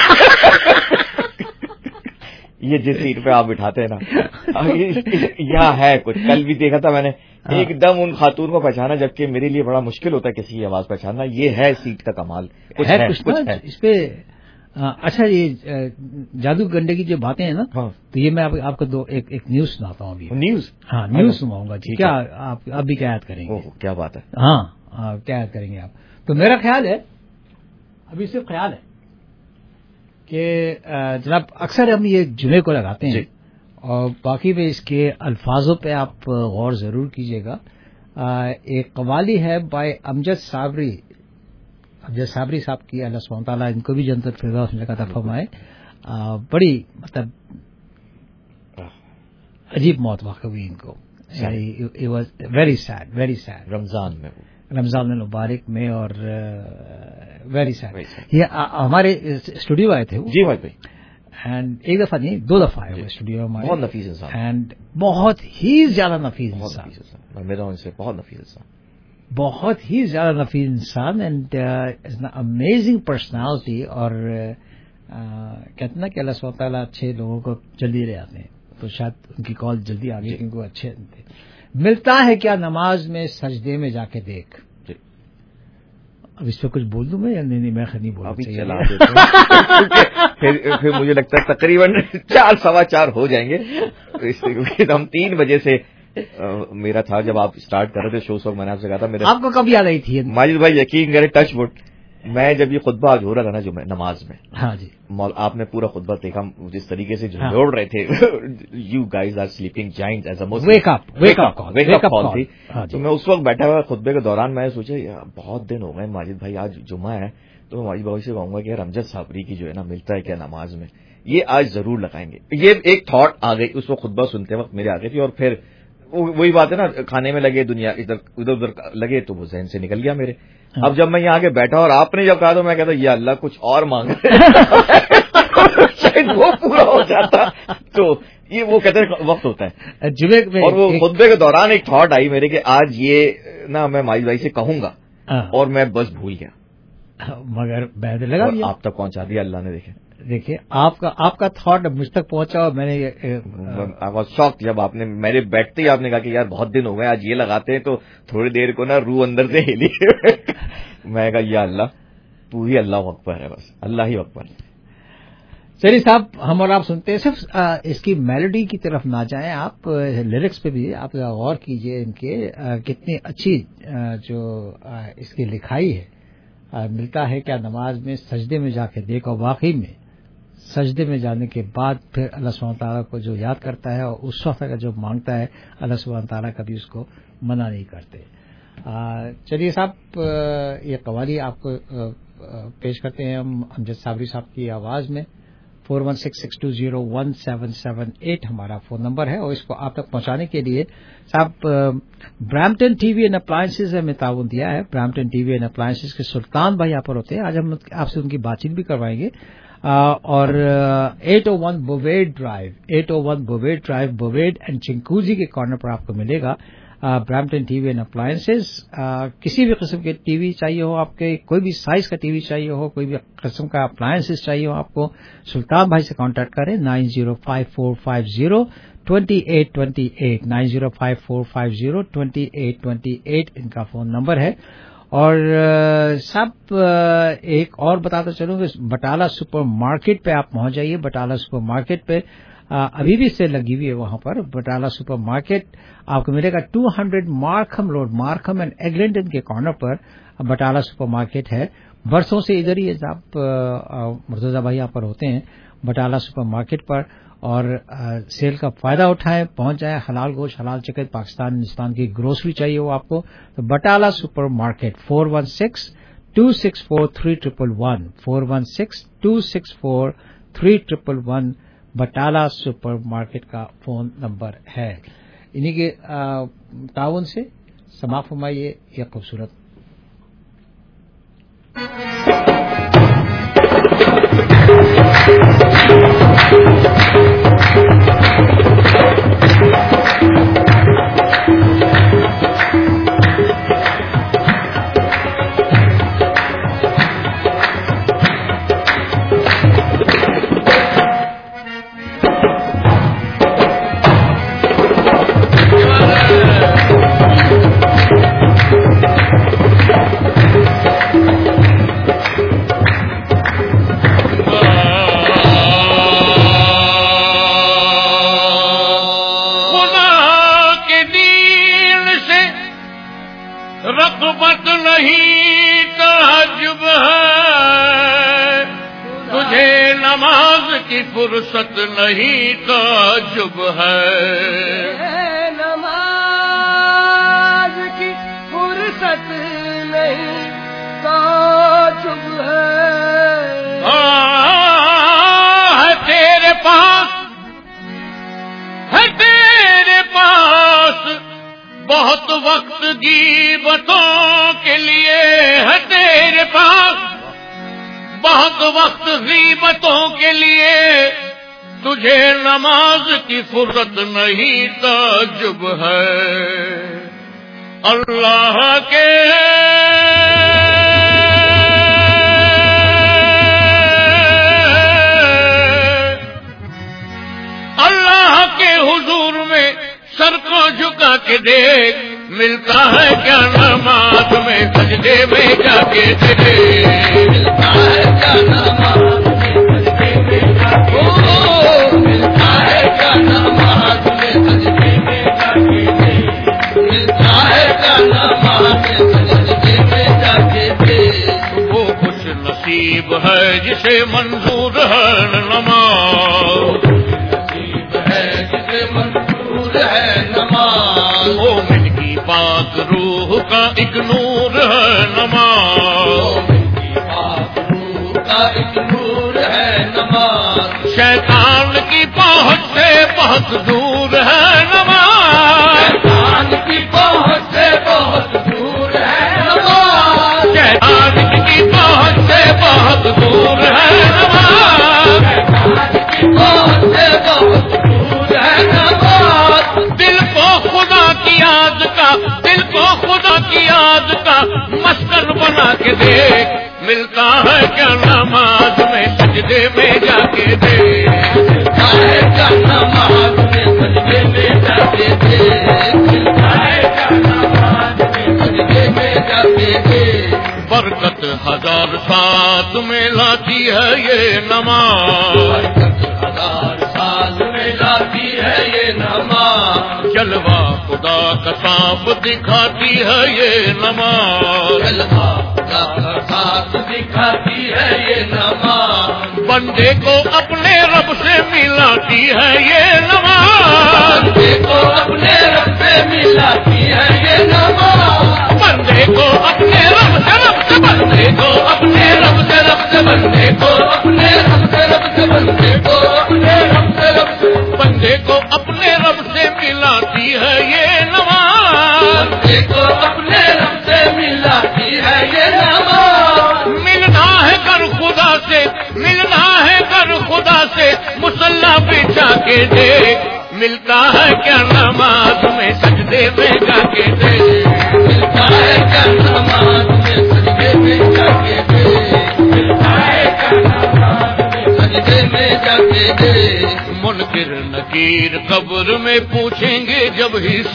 یہ جس سیٹ پہ آپ بٹھاتے ہیں نا, یہاں ہے کچھ. کل بھی دیکھا تھا میں نے, ایک دم ان خاتون کو پہچانا, جبکہ میرے لیے بڑا مشکل ہوتا ہے کسی کی آواز پہچاننا. یہ ہے سیٹ کا کمال, کچھ ہے کچھ ہے اس پہ. اچھا, یہ جادو گنڈے کی جو باتیں ہیں نا, تو یہ میں آپ کو دو ایک ایک نیوز سناتا ہوں ابھی. نیوز؟ ہاں نیوز سناؤں گا. جی کیا آپ اب بھی کیا یاد کریں گے؟ کیا بات ہے. ہاں کیا یاد کریں گے آپ؟ تو میرا خیال ہے, ابھی صرف خیال ہے کہ جناب اکثر ہم یہ جمعے کو لگاتے ہیں, اور باقی میں اس کے الفاظوں پہ آپ غور ضرور کیجیے گا. ایک قوالی ہے بائی امجد صابری, امجد صابری صاحب کی, اللہ سبحانہ تعالیٰ ان کو بھی جنت الفردوس میں عطا فرمائے. بڑی مطلب عجیب موت واقع ہوئی ان کو. It was very sad, very sad. Ramzan میں رمضان المبارک میں, اور ویری سیڈ. یہ ہمارے اسٹوڈیو آئے تھے جی بھائی بھائی, اینڈ ایک دفعہ نہیں دو دفعہ آئے وہ اسٹوڈیو ہمارے. بہت نفیس انسان, اینڈ بہت ہی زیادہ نفیس انسان. میں ملا ہوں ان سے, بہت نفیس انسان, بہت ہی زیادہ نفیس انسان. And amazing personality. اور کہتے نا کہ اللہ سبحانہ تعالیٰ اچھے لوگوں کو جلدی لے آتے ہیں, تو شاید ان کی کال جلدی آ گئی کیونکہ وہ اچھے تھے. ملتا ہے کیا نماز میں سجدے میں جا کے دیکھ, अब इस पे कुछ बोल दूं मैं या नहीं? नहीं मैं नहीं बोलना अभी चाहिए। चला देते हैं। फिर फिर मुझे लगता है तकरीबन चार सवा चार हो जाएंगे, तो हम तीन बजे से आ, मेरा था जब आप स्टार्ट कर रहे थे शो सॉन्ग, मैंने आपसे कहा था मेरा आपको कब याद आई थी? माजिद भाई यकीन करें, टच वुड, मैं जब ये खुतबा आज हो रहा था ना जो मैं नमाज में, हाँ जी, आपने पूरा खुतबा देखा जिस तरीके से हाँ। जोड़ रहे थे, you guys are sleeping giants as a Muslim, wake up wake up call wake up call थी। हाँ तो मैं उस वक्त बैठा हुआ खुतबे के दौरान मैं सोचा यार बहुत दिन हो गए माजिद भाई, आज जुम्मा है तो मैं माजिद भाई से कहूंगा कि यार अमजद साबरी की जो है ना मिलता है क्या नमाज में, ये आज जरूर लगाएंगे। ये एक थॉट आ गई उस वक्त खुतबा सुनते वक्त मेरे आ गई थी, और फिर वही बात है ना, खाने में लगे, दुनिया इधर उधर उधर लगे तो वो जहन से निकल गया मेरे। हाँ। अब जब मैं यहाँ आके बैठा और आपने जब कहा तो मैं कहता या अल्लाह कुछ और मांग शायद वो पूरा हो जाता। तो ये वो कहते हैं वक्त होता है जुबे में, और वो खुतबे के दौरान एक थॉट आई मेरे कि आज ये ना मैं माजिद भाई से कहूंगा, और मैं बस भूल गया, मगर बैद लगा दिया, आप तक पहुंचा दिया अल्लाह ने। देखे देखिए आपका आपका थॉट मुझ तक पहुंचा और मैंने आई वाज शॉक्ड जब आपने मेरे बैठते ही आपने कहा कि यार बहुत दिन हो गए आज ये लगाते हैं, तो थोड़ी देर को ना रूह अंदर से हिली। मैं कहा या अल्लाह तू ही अल्लाह अकबर है, बस अल्लाह ही अकबर। चलिए साहब, हम और आप सुनते हैं, सिर्फ आ, इसकी मेलोडी की तरफ ना जाएं, आप लिरिक्स पे भी आप गौर कीजिए, इनके आ, कितनी अच्छी आ, जो आ, इसकी लिखाई है। आ, मिलता है क्या नमाज में, सजदे में जाके देखो, वाकई में सजदे में जाने के बाद फिर अल्लाह सुब्हानहू तआला को जो याद करता है और उस वक्त का जो मांगता है, अल्लाह सुब्हानहू तआला कभी उसको मना नहीं करते। चलिए साहब, ये कवाली आपको पेश करते हैं हम अमजद साबरी साहब की आवाज में। Four one six six two zero one seven seven eight हमारा फोन नंबर है, और इसको आप तक पहुंचाने के लिए साहब ब्रैम्पटन टीवी एंड अप्लायंसेज में ताउन दिया है। ब्रैम्पटन टीवी एंड अप्लायंसेज के सुल्तान भाई यहाँ पर होते हैं, आज हम आपसे उनकी बातचीत भी करवाएंगे। आ, और eight oh one Bovaird drive, eight oh one Bovaird drive, Bovaird and Chinguacousy के कॉर्नर पर आपको मिलेगा ब्रैम्पटन टीवी एंड अप्लायंसेज। किसी भी किस्म के टीवी चाहिए हो, आपके कोई भी साइज का टीवी चाहिए हो, कोई भी किस्म का अप्लायंसेज चाहिए हो, आपको सुल्तान भाई से कांटेक्ट करें nine zero five four five zero twenty eight twenty eight, nine zero five four five zero twenty eight twenty eight इनका फोन नंबर है। और सब एक और बताता चलूं कि बटाला सुपर मार्केट पे आप पहुंच जाइए। बटाला सुपर मार्केट पे आ, अभी भी सेल लगी हुई है वहां पर। बटाला सुपर मार्केट आपको मिलेगा two hundred Markham road, Markham and Eglinton के कॉर्नर पर बटाला सुपर मार्केट है। बरसों से इधर ही आप मुर्तजा भाई यहाँ पर होते हैं बटाला सुपर मार्केट पर, और आ, सेल का फायदा उठाएं, पहुंच जाए। हलाल गोश्त, हलाल चिकन, पाकिस्तान हिंदुस्तान की ग्रोसरी चाहिए हो आपको तो Batala supermarket four one six two six four three triple one, four one six two six four three triple one Batala supermarket का फोन नंबर है। इन्हीं के ताउन से समाप्त फरमाइए यह खूबसूरत फुर्सत नहीं ताजुब है, नमाज की फुर्सत नहीं ताजुब है। है तेरे पास, है तेरे पास बहुत वक्त गीबतों के लिए, है तेरे पास बहुत वक्त गीबतों के लिए, तुझे नमाज की फुर्सत नहीं ताजुब है। अल्लाह के अल्लाह के हुजूर में सर को झुका के देख, ملتا ہے کیا نماز میں سجدے میں جا کے دے، ملتا ہے کیا نماز میں سجدے میں جا کے دے، ملتا ہے کیا نماز میں سجدے میں جا کے دے، ملتا ہے کیا نماز میں سجدے میں جا کے دے۔ وہ خوش نصیب ہے جسے منظور ہے نماز، نصیب ہے جسے منظور ہے نماز، مومن کی پاک روح کا ایک نور ہے نماز، مومن کی پاک روح کا ایک نور ہے نماز، شیطان کی پہنچ سے بہت دور ہے نماز، شیطان کی پہنچ سے بہت دور ہے نماز، شیطان کی پہنچ سے بہت دور ہے نماز، شیطان کی پہنچ سے بہت دور ہے نماز۔ دل کو خدا کی یاد کا، دل کو خدا کی یاد کا مسکن بنا کے دیکھ، ملتا ہے کیا نماز میں سجدے میں جا کے دے، ملتا ہے کیا نماز میں سجدے میں جا کے دے، ملتا ہے کیا نماز میں سجدے میں جا کے دے۔ برکت ہزار ساتھ میں لاتی ہے یہ نماز، برکت ہزار ساتھ میں لاتی ہے یہ نماز، جلوہ خدا کا صاف دکھاتی ہے یہ نماز، جلوہ خدا کا صاف دکھاتی ہے یہ نماز، بندے کو اپنے رب سے ملاتی ہے یہ نماز، بندے کو اپنے رب سے ملاتی ہے یہ نماز، بندے کو اپنے رب سے رب سے بندے کو اپنے رب سے رب سے بندے کو اپنے رب سے رب سے بندے کو اپنے رب سے رب سے بندے کو اپنے رب سے ملاتی ہے یہ نماز، بندے کو اپنے رب سے ملاتی ہے یہ نماز۔ ملنا ہے کر خدا سے، ملنا ہے کر خدا سے مصلی بچھا کے دیکھ، ملتا ہے کیا نماز میں سجدے میں جا کے دے، ملتا ہے کیا نماز میں سجدے میں جا کے دے، ملتا ہے کیا نماز میں سجدے میں جا کے دے۔ منکر نکیر قبر میں پوچھیں گے جب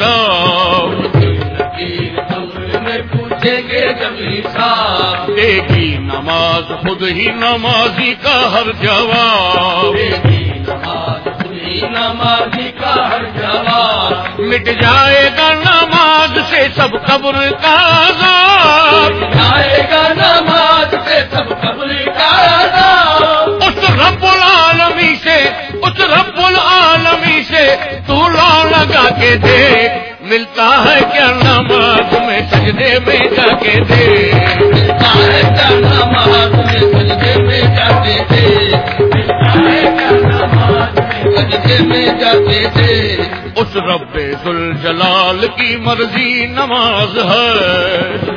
حساب، منکر نکیر قبر میں پوچھیں گے جب حساب، دے گی نماز خود ہی نمازی کا ہر جواب، دے گی نماز خود ہی نمازی کا ہر جواب، مٹ جائے گا نماز سے سب قبر کا عذاب، مٹ جائے گا نماز سے سب قبر کا عذاب، اس رب العالمی سے، اس رب العالمی سے تو لا لگا کے دیکھ، ملتا ہے کیا نماز میں سجدے میں جا کے دے، ملتا ہے کیا نماز میں سجدے میں جا کے دے، ملتا ہے کیا نماز میں سجدے میں جا کے دے۔ اس رب ذوالجلال کی مرضی نماز ہے،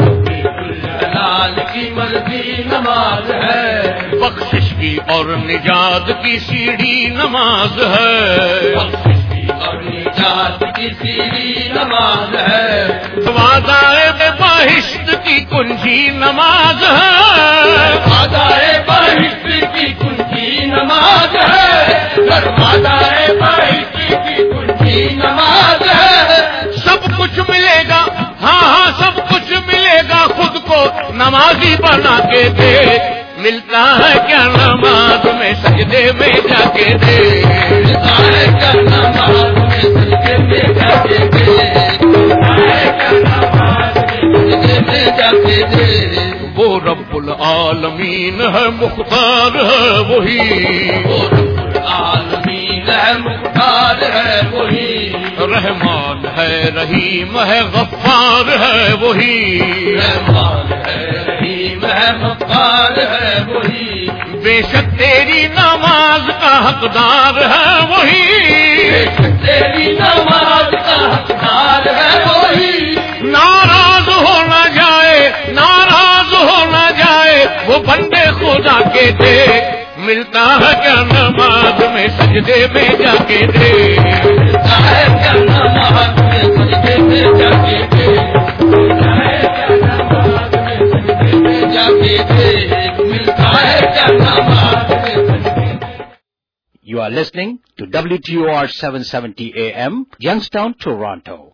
جلال کی مرضی نماز ہے، بخشش کی اور نجات کی سیڑھی نماز ہے، بخشش کی اور نجات کی سیڑھی نماز ہے، وعدائے بہشت کی کنجی نماز ہے، وعدائے بہشت کی کنجی نماز ہے، وعدائے بہشت کی کنجی نماز ہے، سب کچھ ملے گا، ہاں ہاں سب کچھ ملے گا، خود کو نمازی بنا کے دے، ملتا ہے کیا نماز میں سجدے میں جا کے دے، ملتا ہے کیا نماز میں سجدے میں جا کے دے، ملتا ہے کیا نماز میں سجدے میں جا کے دے۔ وہ رب العالمین ہے مختار ہے وہی، وہ رب العالمین ہے مختار ہے وہی، رحمان ہے رحیم ہے غفار ہے وہی، رحمان ہے رحیم ہے غفار ہے وہی، بے شک تیری نماز کا حقدار ہے وہی، بے شک تیری نماز کا حقدار ہے وہی، ناراض ہو نہ جائے، ناراض ہو نہ جائے وہ بندے خدا کے دے، ملتا ہے کیا نماز میں سجدے میں جا کے دے، ملتا ہے کیا نماز میں سجدے میں جا کے دے، ملتا ہے کیا نماز میں سجدے میں جا کے دے، ملتا ہے کیا نماز میں سجدے میں۔ You are listening to W T O R seven seventy A M, Youngstown, Toronto.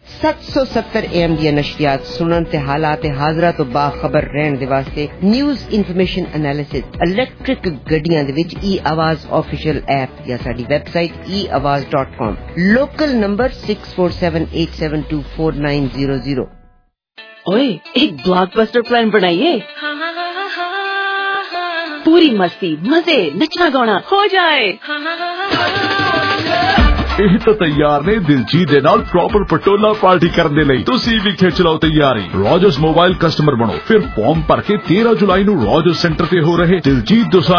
सत्त सौ सत्तर ए एम दी नशरियात सुनन ते हालात हाजरा तो बाखबर रहन दे वास्ते न्यूज़ इन्फॉर्मेशन एनालिसिस इलेक्ट्रिक गड्डियां दे विच ई आवाज ऑफिशियल ऐप या साडी website E Awaaz dot com local number six four seven eight seven two four nine zero zero. ओए एक ब्लॉकबस्टर प्लान बनाइए, पूरी मस्ती मजे नचना गाना हो जाए। ਇਹ ਤਾਂ ਤਿਆਰ ਨੇ ਦਿਲਜੀਤ ਦੇ ਨਾਲ ਪ੍ਰੋਪਰ ਪਟੋਲਾ ਪਾਰਟੀ ਕਰਨ ਦੇ ਲਈ। ਤੁਸੀਂ ਵੀ ਖਿੱਚ ਲਓ ਤਿਆਰੀ। ਰੋਜਰਸ ਮੋਬਾਈਲ ਕਸਟਮਰ ਬਣੋ, ਫਿਰ ਫਾਰਮ ਭਰ ਕੇ ਤੇਰ੍ਹਾਂ ਜੁਲਾਈ ਨੂੰ ਰੋਜਰਸ ਸੈਂਟਰ ਤੇ ਹੋ ਰਹੇ ਦਿਲਜੀਤ ਦੋਸਾਂਝ